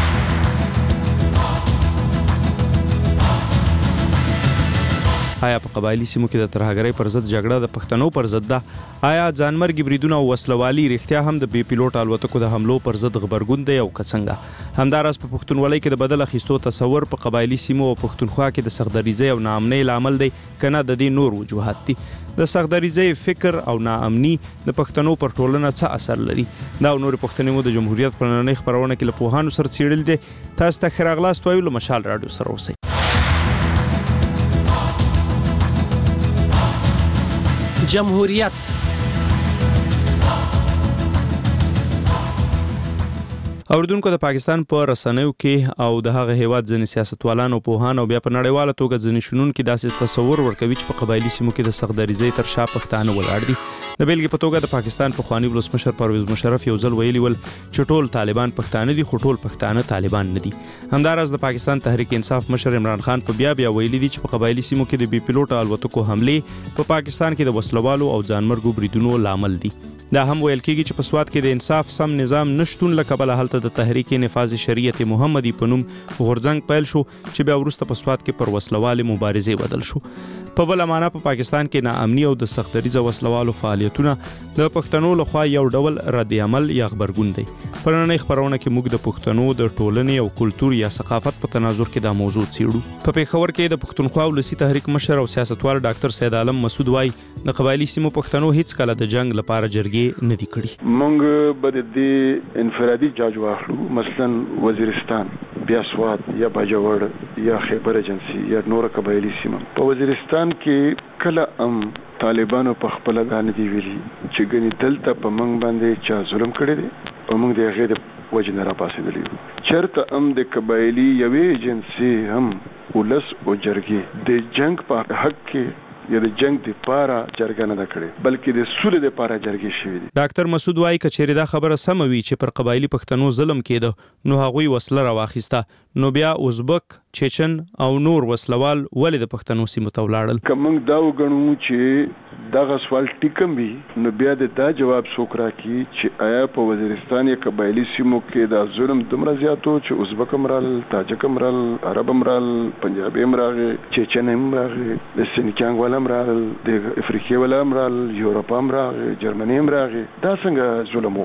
آیا په قبایلی سیمو کې د ترهګرۍ پر ضد جګړه د پښتنو پر ضد ده؟ آیا ځانمرګي بریدونه او وسلوالي رښتیا هم د بې پیلوټ الوتکو د حملو پر ضد غبرګون دی او کڅنګا؟ همداراز په پښتونولۍ کې د بدل اخیستو تصور په قبایلی سیمو او پښتونخوا کې د سخدریزۍ او ناامنۍ لامل دی کنه د دې نور وجوهات دي؟ د سخدریزۍ فکر او ناامني د پښتنو پر ټولنه څه اثر لري؟ دا نور پښتنې مو د جمهوریت په نننۍ خبرونه کې له پوهانو سره څېړل دي. تاسو ته ښه راغلاست وایو. له مشال راډیو سره اوسئ. جمهوریت اوردونکو د پاکستان په رسنیو کې او د هغه هیواد ځینې سیاستوالانو پوهان او بیا په نړیواله توګه ځینې شنونکي داسې تصور ورکوي چې په قبایلی سیمو کې د سخدریزۍ تر شا پښتانه ولاړ دي. د بیلګې په توګه د پاکستان پخوانی ولسمشر پرویز مشرف یو ځل ویلي ول چې ټول طالبان پښتانه دي خو ټول پښتانه طالبان نه دي. همداراز د پاکستان تحریک انصاف مشر عمران خان په بیا ویلي دي چې په قبایلی سیمو کې د بې پیلوټ الوتکو حملې په پاکستان کې د وسلوالو او ځانمرګو بریدونو لامل دي. دا هم ویل کېږي چې په سواد کې د انصاف سم نظام نشټون له کبله هلته د تحریک نفاذ شریعت محمدي په نوم غورځنګ پیل شو چې بیا وروسته په سواد کې پر وسلوالې مبارزې بدل شو. په بل معنا په پاکستان کې ناامني او د سختریزه وسلوالو فعالیتونه د پښتنو لخوا یو ډول رد عمل یا خبرګون دی. په نننۍ خبرونه کې موږ د پښتنو د ټولنې او کلتور یا ثقافت په تناظر کې دا موضوع څېړو. په پېښور کې د پښتونخوا ولسی تحریک مشر او سیاستوال ډاکټر سید عالم مسعود وای د قبایلی سیمو پښتنو هیڅ کله د جنگ لپاره جرګې نه دي کړي. موږ به د انفرادي جاج واخلو، مثلا وزیرستان، بیا سواد یا باجوړ یا خیبر ایجنسی یا نور قبایلی سیمه. په وزیرستان کې کله طالبانو په خپل غانې دی ویلي چې ګنې دلته په موږ باندې چا ظلم کړی دی او موږ د هغې د وجې نه راپاڅېدلي یو. چېرته د قبایلي یوې ایجنسۍ هم ولس او جرګې د جنګ په حق کې یا د جنگ د پاره جرګه نه کړي بلکې د سولې د پاره جرګې شوې دي. ډاکټر مسعود وای کچېره دا خبره سم وي چې پر قبایلی پښتنو ظلم کېده نو هغوی وسله راواخیسته، نو بیا ازبک، چچن او نور وسلوال ولې د پښتنو سیمو ته ولاړل؟ که موږ دا وګڼو چې دغه سوال ټیکم وي نو بیا د دا جواب څوک راکړي چې آیا په وزیرستان یا قبایلی سیمو کې دا ظلم دومره زیاتو چې ازبک هم رال، تاجک هم رال، عرب هم رال، پنجابي هم راغی، چچن هم راغی، د سینکیانګ امریکایان هم راغل د افریقا ولا هم راغل یورپ هم راغل جرمني هم راغل دا څنګه ظلم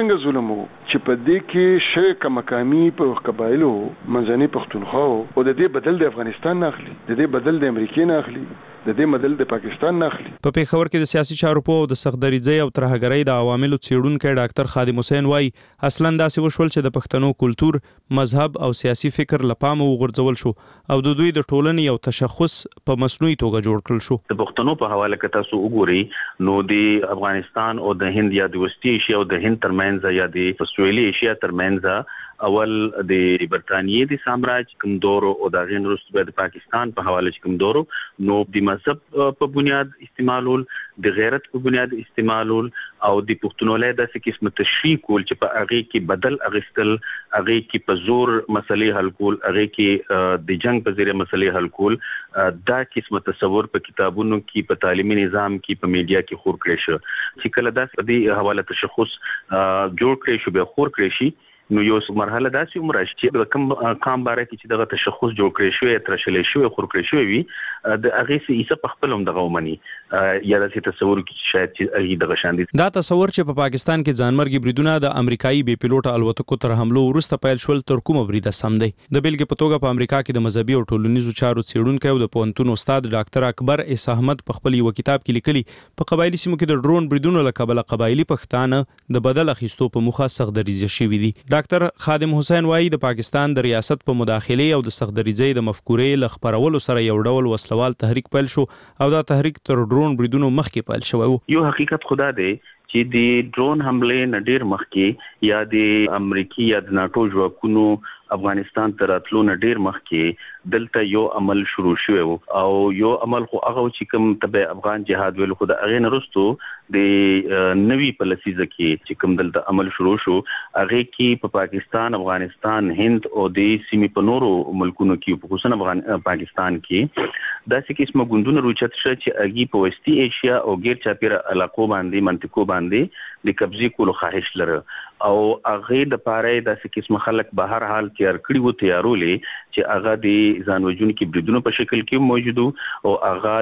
وو چې په دې کې شک مقامی په قبایلو منځني پښتونخوا او د دې بدل د افغانستان نه اخلي د دې بدل د امریکا نه اخلي د دې بدل د پاکستان نه اخلي. په پیښور کې د سیاسي چارو په د سختدریځي او ترهګرۍ د عواملو څېړونکی ډاکټر خادم حسین وایي اصلا داسې وشول چې د پښتنو کلتور مذهب او سیاسي فکر لپاره وغورځول شو او د دوی د ټولنې یو تشخص په مصنوعي توګه جوړ کړل شو. د پښتنو په حواله کې تاسو وګورئ نو د افغانستان او د هند یا د وسطي ایشیا او د هند ترمنځ یا د استرالیا ایشیا ترمنځ اول د برتانیې د سامراج کوم دور او د غین وروسته د پاکستان په حواله کوم دور نو د مذهب په بنیاد استعمالول د غیرت په بنیاد استعمالول او د پښتونولۍ د څه قسمه تشریح کول چې په هغه کې بدل اغستل هغه کې په زور مسلې حل کول هغه کې د جنگ په ذریعہ مسلې حل کول دا قسمه تصور په کتابونو کې په تعلیمي نظام کې په میډیا کې خور کړی شو چې کله دا په دې حواله تشخص جوړ کړی شو به خور کړی شي نو یو مرحله داسې عمر چې د کوم کام باره کې چې دغه تشخص جوړ کړی شوی ترشلې شوی خور کړی شوی وي د هغه سي ایسه په خپل هم دغه ومني یا د تصور کې شاید چې دغه شان دي. دا تصور چې په پاکستان کې ځانمرګي بریدونه د امریکایي بي پیلوټ الوتکو تر حملو وروسته پیل شول تر کومه بریده سم دی. د بیلګې په توګه په امریکا کې د مذهبي او ټولنیزو چارو څېړونکی او د پوهنتون استاد ډاکټر اکبر اس احمد په خپل یو کتاب کې لیکلي په قبایلی سیمو کې د ډرون بریدونو له کبله قبایلی پښتانه د بدل اخیستو په موخه سختدریځي شوي دي. ډاکټر خادم حسین وایي د پاکستان د ریاست په مداخله او د سختدریځي د مفکورې ل خبرولو سره یو ډول وسلوال تحریک پیل شو او دا تحریک تر ډرون بریدونو مخکې پیل شوی و. یو حقیقت خدا دی چې د ډرون حمله نه ډیر مخکې یا د امریکای یا د ناتو ځواکونو افغانستان ته راتلو نه ډیر مخکې دلته یو عمل شروع شوی او یو عمل خو هغه چې کوم تبع افغان جهاد ویل خو د اغه نرستو د نوی پالیسي ځکه چې کوم دلته عمل شروع شو هغه کې په پاکستان افغانستان هند او د سیمې په نورو ملکونو کې خصوصا پاکستان کې داسې قسمه ګوندونه روچت شو چې اگي په وسطي ایشیا او غیر چاپیره علاقو باندې منطقو باندې د قبضه کولو خواهش لري او هغه د پاره داسې قسمه خلک بهر حال تیار کړی وو تیارولې چې هغه د ځانوژن کې بریدونو په شکل کې موجود او هغه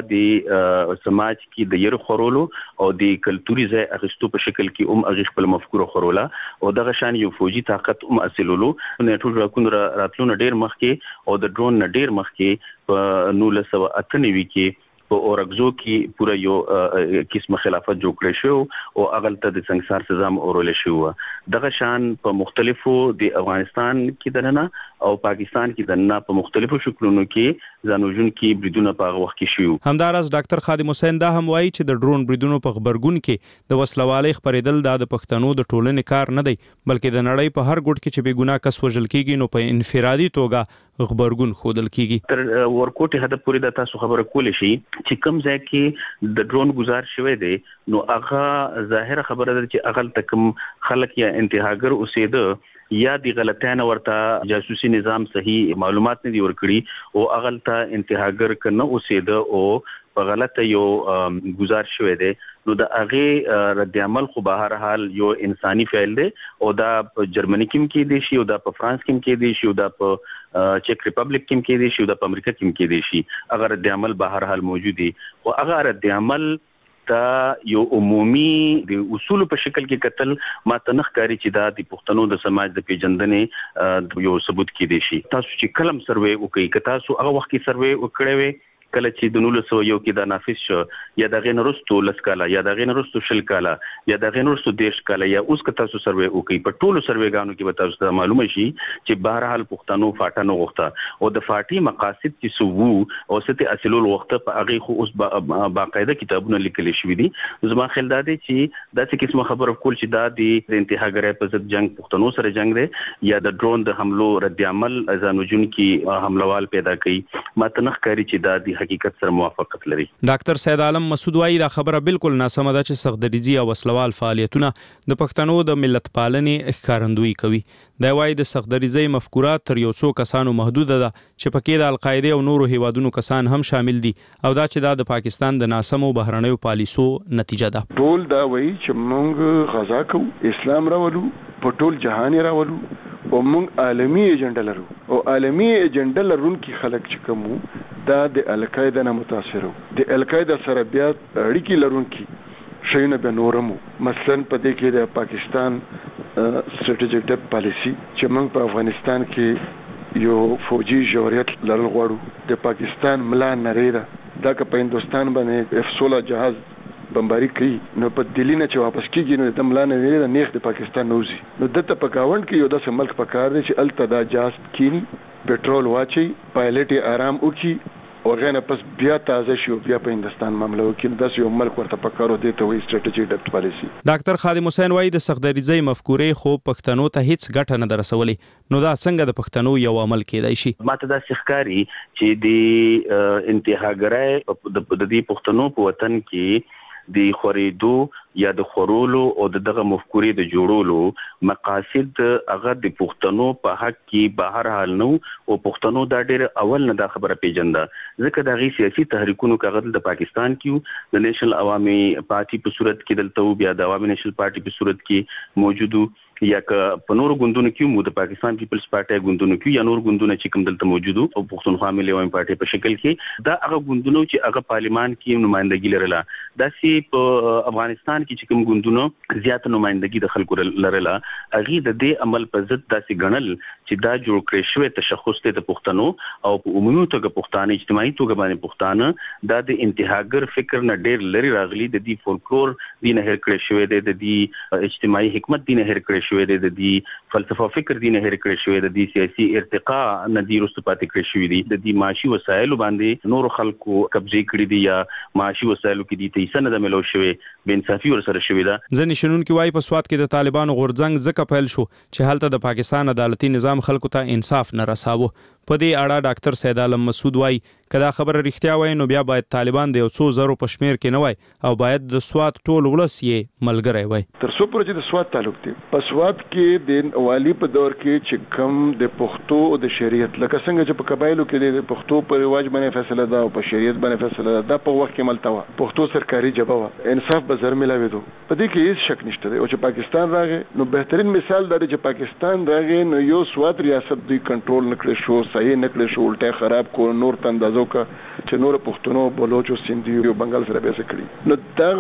د سماج کې د ير خورولو او د کلتوري ځای اغستو په شکل کې هغه خپل مفکوره خوروله او دغه شان یو فوجي طاقت اصلولو نه ټول راکون راتلو ډیر مخکې او د ډرون نه ډیر مخکې په 1998 کې په اورګزو کې پورا یو قسمه خلافت جوړ کړی شو او اغلته د سنگسار سزا اورول شو دغه شان په مختلفو د افغانستان کې دنه او پاکستان کې دنه په مختلفو شکلونو کې ځانوژن کې بریدونه په وخت کې شو. همدارس ډاکټر خادم حسین دا هم وایي چې د ډرون بریدونو په خبرګون کې د وسلوالۍ خبرېدل د پښتنو د ټولنې کار نه دی بلکې د نړۍ په هر ګوټ کې چې بې ګناه کس وژل کیږي نو په انفرادي توګه خبرګون خودل کیږي. تر ورکوټ هدف پورې د تاسو خبره کول شي چې کوم ځای کې د ډرون گزار شوی دی نو هغه ظاهر خبره ده چې اغل تکم خلک یا انتهاګر اوسېده یا د غلطانه ورته جاسوسي نظام صحیح معلومات نه دی ورکړي او اغل ته انتهاګر کنه اوسېده او په غلطه یو گزار شوی دی نو د هغه رد عمل خو بهر حال یو انساني فعل دی او دا په جرمني کې دی شي او دا په فرانس کې دی شي او دا په چیک ریپبلیک کې دی شي او دا په امریکا کې دی شي اگر رد عمل بهر حال موجود دی او اگر رد عمل دا یو عمومي د اصول په شکل کې قتل ما تنخ کاری چې دا د پښتنو د سماج د پیژندنې یو ثبوت کې دی شي. تاسو چې کلم سروې وکړئ که تاسو هغه وخت کې سروې وکړئ وي کله چې د 1901 کې دا نافذ شو یا د غینرستو لسکاله یا د غینرستو شلکاله یا د غینرستو دیش کاله یا اوس که تاسو سروې وکړئ په ټولو سروېګانو کې به تاسو ته معلومه شي چې بهر حال پښتنو فاټنو غوښته او د فاټي مقاصد چې سوو او ست اصلول وخته په هغه خو اوس باقاعده کتابونه لیکل شوی دي. زما خیال دا دی چې داسې قسمه خبره کول چې دا د انتهاګرۍ په ضد جنگ پښتنو سره جنگ دی یا د ډرون د حملو رد عمل ځانوژن کې حملوال پیدا کړي ما تنخ کاری چې دا د حقیقت سره موافقت لري. ډاکټر سید عالم مسعود وایي دا خبره بالکل ناسمه ده چې سختدریځي او وسلوال فعالیتونه د پښتنو د ملت پالنې ښکارندویي کوي. دا وایي د سختدریځي مفکورات تر یو څو کسانو محدود ده چې پکې د القاعده او نورو هیوادونو کسان هم شامل دي او دا چې د پاکستان د ناسمو بهرنیو پالیسو نتیجه ده. ټول دا وایي چې موږ غزا کوو اسلام راولو په ټول جهان راولو او موږ عالمي ایجنډا لرو او عالمي ایجنډا لرونکي خلک چې کوم دا د القاعده نه متاثر وو. د القاعده سره بیا اړیکې لرونکي شیونه به نورمو. مثلا په دې کې د پاکستان سټریټیجیک ډیپ پالیسی چې موږ په افغانستان کې یو فوجي جوړیت لرل غواړو. د پاکستان ملا نریدا دا که په هندستان باندې F-16 جهاز بمباری کوي نو په دلی نه چې واپس کیږي نو د ملا نریدا نیغ د پاکستان نوزي. نو دته په گاوند کې یو داسې ملک پکار دی چې التدا جهاز کینی پټرول واچي پایلټ آرام وکي او غنه پس بیا تازه شو بیا په هندستان معاملو کې داسې یو ملک ورته پکارو دی ته وایي سټریټیجیک ډیپ پالیسی. ډاکټر خادم حسین وایي د سختدریزۍ مفکورې خو پښتنو ته هیڅ ګټه نه درسولې نو دا څنګه د پښتنو یو عمل کېدای شي؟ ماته دا ښکاري چې د انتهاګرۍ د دې پښتنو په وطن کې د خورېدو یا د خورولو او دغه مفکورې د جوړولو مقاصد هغه د پښتنو په حق کې بهر حال نو او پښتنو دا ډېر اول نه دا خبره پیژنده ځکه د غي سیاسي تحریکونو کاغذ د پاکستان کې د نېشنل عوامي پارټي په صورت کې دلته بیا د عوامي نېشنل پارټي په صورت کې موجودو یا که په نور غوندونو کې مو د پاکستان پیپلز پارټي غوندونو کې یا نور غوندونه چې کوم دلته موجودو او پښتونخوا ملي عوامي پارټي په شکل کې دا هغه غوندونو چې هغه پارلیمان کې نمائندګي لرله دا چې په افغانستان کې چې کوم غوندونو زیات نمائندګي د خلکو لرله هغه د دې عمل په ضد داسې ګڼل چې دا جوړ کړی شوی تشخص ته د پښتنو او په عمومي توګه پښتانه اجتماعي توګه باندې پښتانه دا د انتهاګر فکر نه ډېر لري راغلي د دې فولکلور دینه هر کړی شوی د دې اجتماعي حکمت دینه هر کړی شوی د دې فلسفه فکر دینه هر کړی شوی د دې سیاسي ارتقاء نه دی رسو پاتې کړی شوی دی د دې معاشي وسایل باندې نور خلکو قبضه کړی دي یا معاشي وسایلو کې دي ته سند ملو شوی بے انصافي ور سره شوی دا. ځنې شنون کې وایي په سواد کې د طالبانو غورځنګ ځکه پیل شو چې هلته د پاکستان عدالتي نظام خلکو ته انصاف نه رساوه. په دې اړه ډاکټر سید عالم مسعود وایي کدا خبره رښتیا وای نو بیا باید طالبان د 100 زرو په شمیر کې نه وای او باید د سواد ټول ولس یې ملګری وای. تر څو پورې د سواد تعلق دی په سواد کې د والی په دور کې چې کم د پښتو او د شریعت لکه څنګه چې په قبایلو کې د پښتو په رواج باندې فیصله ده او په شریعت باندې فیصله ده په وخت کې ملتوا پښتو سرکاري ژبه و انصاف به زر ملاوي دو په دې کې هیڅ شک نشته او چې پاکستان راغی نو بهترین مثال دی چې پاکستان راغی نو یو سواد ریاست دوی کنټرول نکړي شو صحیح نکړي شو الټه خراب کو نور تندازو کا چې نور پښتنو بلوچ او سندي او بنگال سره به سکړي نو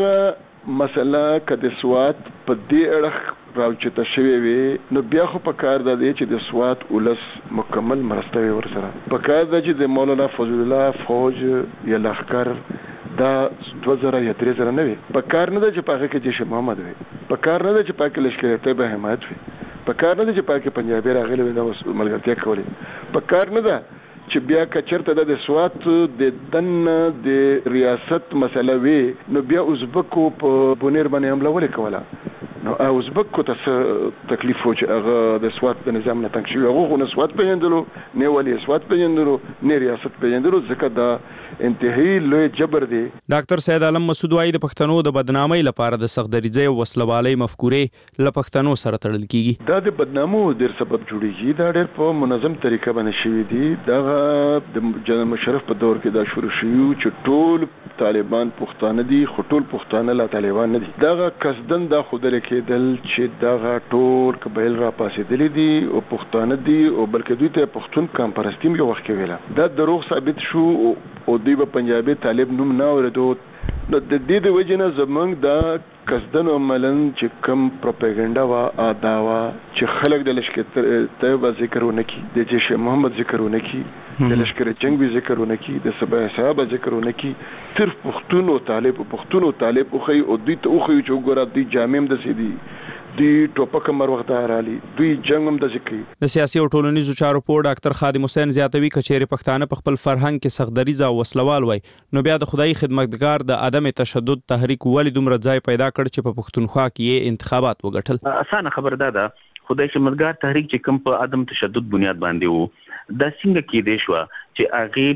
دا مسله کده سواد په دې اړه راوچته شوی وي نو بیا خو په کار د دې چې د سواد ولس مکمل مرسته ورسره په کار د چې د مولانا فضل الله فوج یا لخر دا 2000 یا 3000 نه وي په کار نه د چې پاکه کې جيش محمد وي په کار نه د چې پاکه لشکره ته به حمایت وي په کار نه د چې پاکه پنجابي راغلي وي د ملګرتیا کوي په کار نه ده چې بیا کچرته د سواد د دن د ریاست مسله وي نو بیا ازبکو په بونیر باندې حمله وکوله نو ازبک کو ته تکلیف و چې هغه د سواد د نظام نه تنګ شي هغه نه سواد پیژندلو نه ولی سواد پیژندلو نه ریاست پیژندلو ځکه دا انتهایی لوی جبر دی. ډاکټر سید عالم مسعود وایي د پښتنو د بدنامۍ لپاره د سختدریځۍ او وسلوالۍ مفکورې له پښتنو سره تړل کیږي. دا د بدنامو ډېر سبب جوړیږي دا ډېر په منظم طریقه باندې شوی دی دا د جنرال مشرف په دور کې دا شروع شوی چې ټول طالبان پښتانه دي خو ټول پښتانه لا طالبان نه دي دا قصدن دا خودل کېدل چې دا ټول قبایل را پاسېدلې دي او پښتانه دي او بلکې دوی ته پښتون کام پرستیم یو وخت کې ویله دا دروغ ثابت شو او دوی په پنجابي طالب نوم نه اوریدو نو د دې د وجنه زمنګ دا قصدن عملاً چې کم پروپاګاندا وا ادا وا چې خلک د لشکره ته ذکرونه کی د جيش محمد ذکرونه کی د لشکره جنگ به ذکرونه کی د سبا حساب ذکرونه کی صرف پښتون او طالب خو او دوی ته خو چې وګوره دوی جامع د سيدي دی ټوپک مر وخت رالی دوی جنگم د ذکر د سیاسي او ټولنیزو چارو په ډاکټر خادم حسین زیاتوي کچېره پښتانه په خپل فرهنګ کې سختدریزه او وسلوال وای نو بیا د خدای خدمتګار د عدم تشدد تحریک ولې دومره ځای پیدا کړ چې په پښتونخوا کې انتخابات وګټل. اسانه خبر ده خدای خدمتګار تحریک چې کوم په عدم تشدد بنیاد باندې وو دا څنګه کې دی شو چې هغه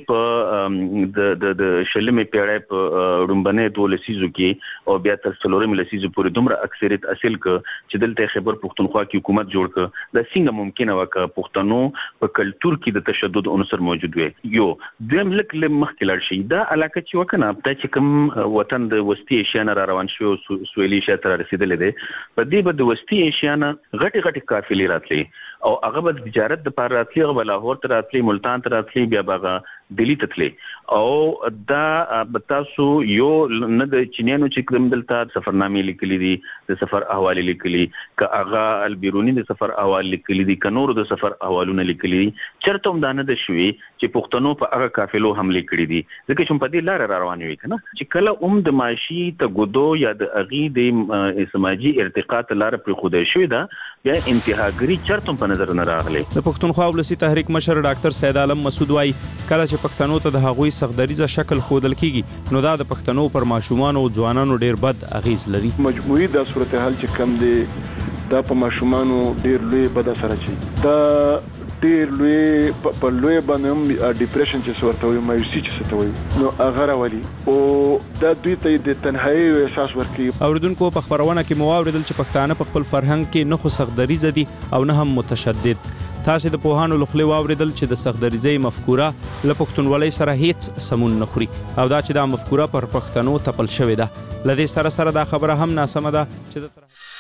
په د شلمې پیړۍ په رومبنه دولسیزو کې او بیا تر څلورمې لسیزو پورې دومره اکثریت اصل ک چې دلته خبر پښتونخوا کې حکومت جوړ ک دا څنګه ممکنه وکړه پښتنو په کلچر کې د تشدد عنصر موجود وي یو دیم لک مخکې لړ شي دا علاقه چې وکنه په چې کوم وطن د وسطي ایشیا نه روان شو سویلي ایشیا ته رسیدلې ده په دې بد وسطي ایشیا نه غټي قافلې راتلې او هغه د تجارت د لپاره راتلې هغه لاهور ته راتلې ملتان ته راتلې بیا باغه دلی تتلې او دا تاسو یو نه د چینیانو چې کوم دلته سفرنامې لیکلي دي د سفر احوال لیکلي ک اغا البیرونی د سفر احوال لیکلي دي ک نور د سفر احوالونه لیکلي دي چرته هم دا نه د شوي چې پښتنو په هغه قافلو حمله کړې دي ځکه چې په دې لار روان وي کنه چې کله د ماشي ته ګدو یا د اغي د سماجی ارتقاء لار پر خوده شوی دا بیا انتهاګری چرته په نظر نه راغلي د پښتونخوا ولسی تحریک مشر ډاکټر سید عالم مسعود وايي کله چې پښتنو ته د هغوی سختدریزه شکل خودل کیږي نو دا د پښتنو پر ماشومان او ځوانانو ډیر بد اغیز لري مجموعي د صورتحال چې کم دي دا په ماشومانو ډیر لوی بد اثر چي دا ډیر لوی په لوی باندې ډیپریشن چې صورت وي مایوسی چې ستوي نو هغه راولي او دا دوی ته د تنهایی احساس ورکوي اوریدونکو په خبرونه کې مو اوریدل چې پښتانه په خپل فرهنګ کې نه خو سختدریزه دي او نه هم متشدد تاسو د پوهانو لخوا واوریدل چې د سختدریزي مفکوره له پښتونولۍ سره هیڅ سمون نه خوري او دا چې دا مفکوره پر پښتنو تپل شوې ده لدې سره دا خبره هم ناسمه ده چې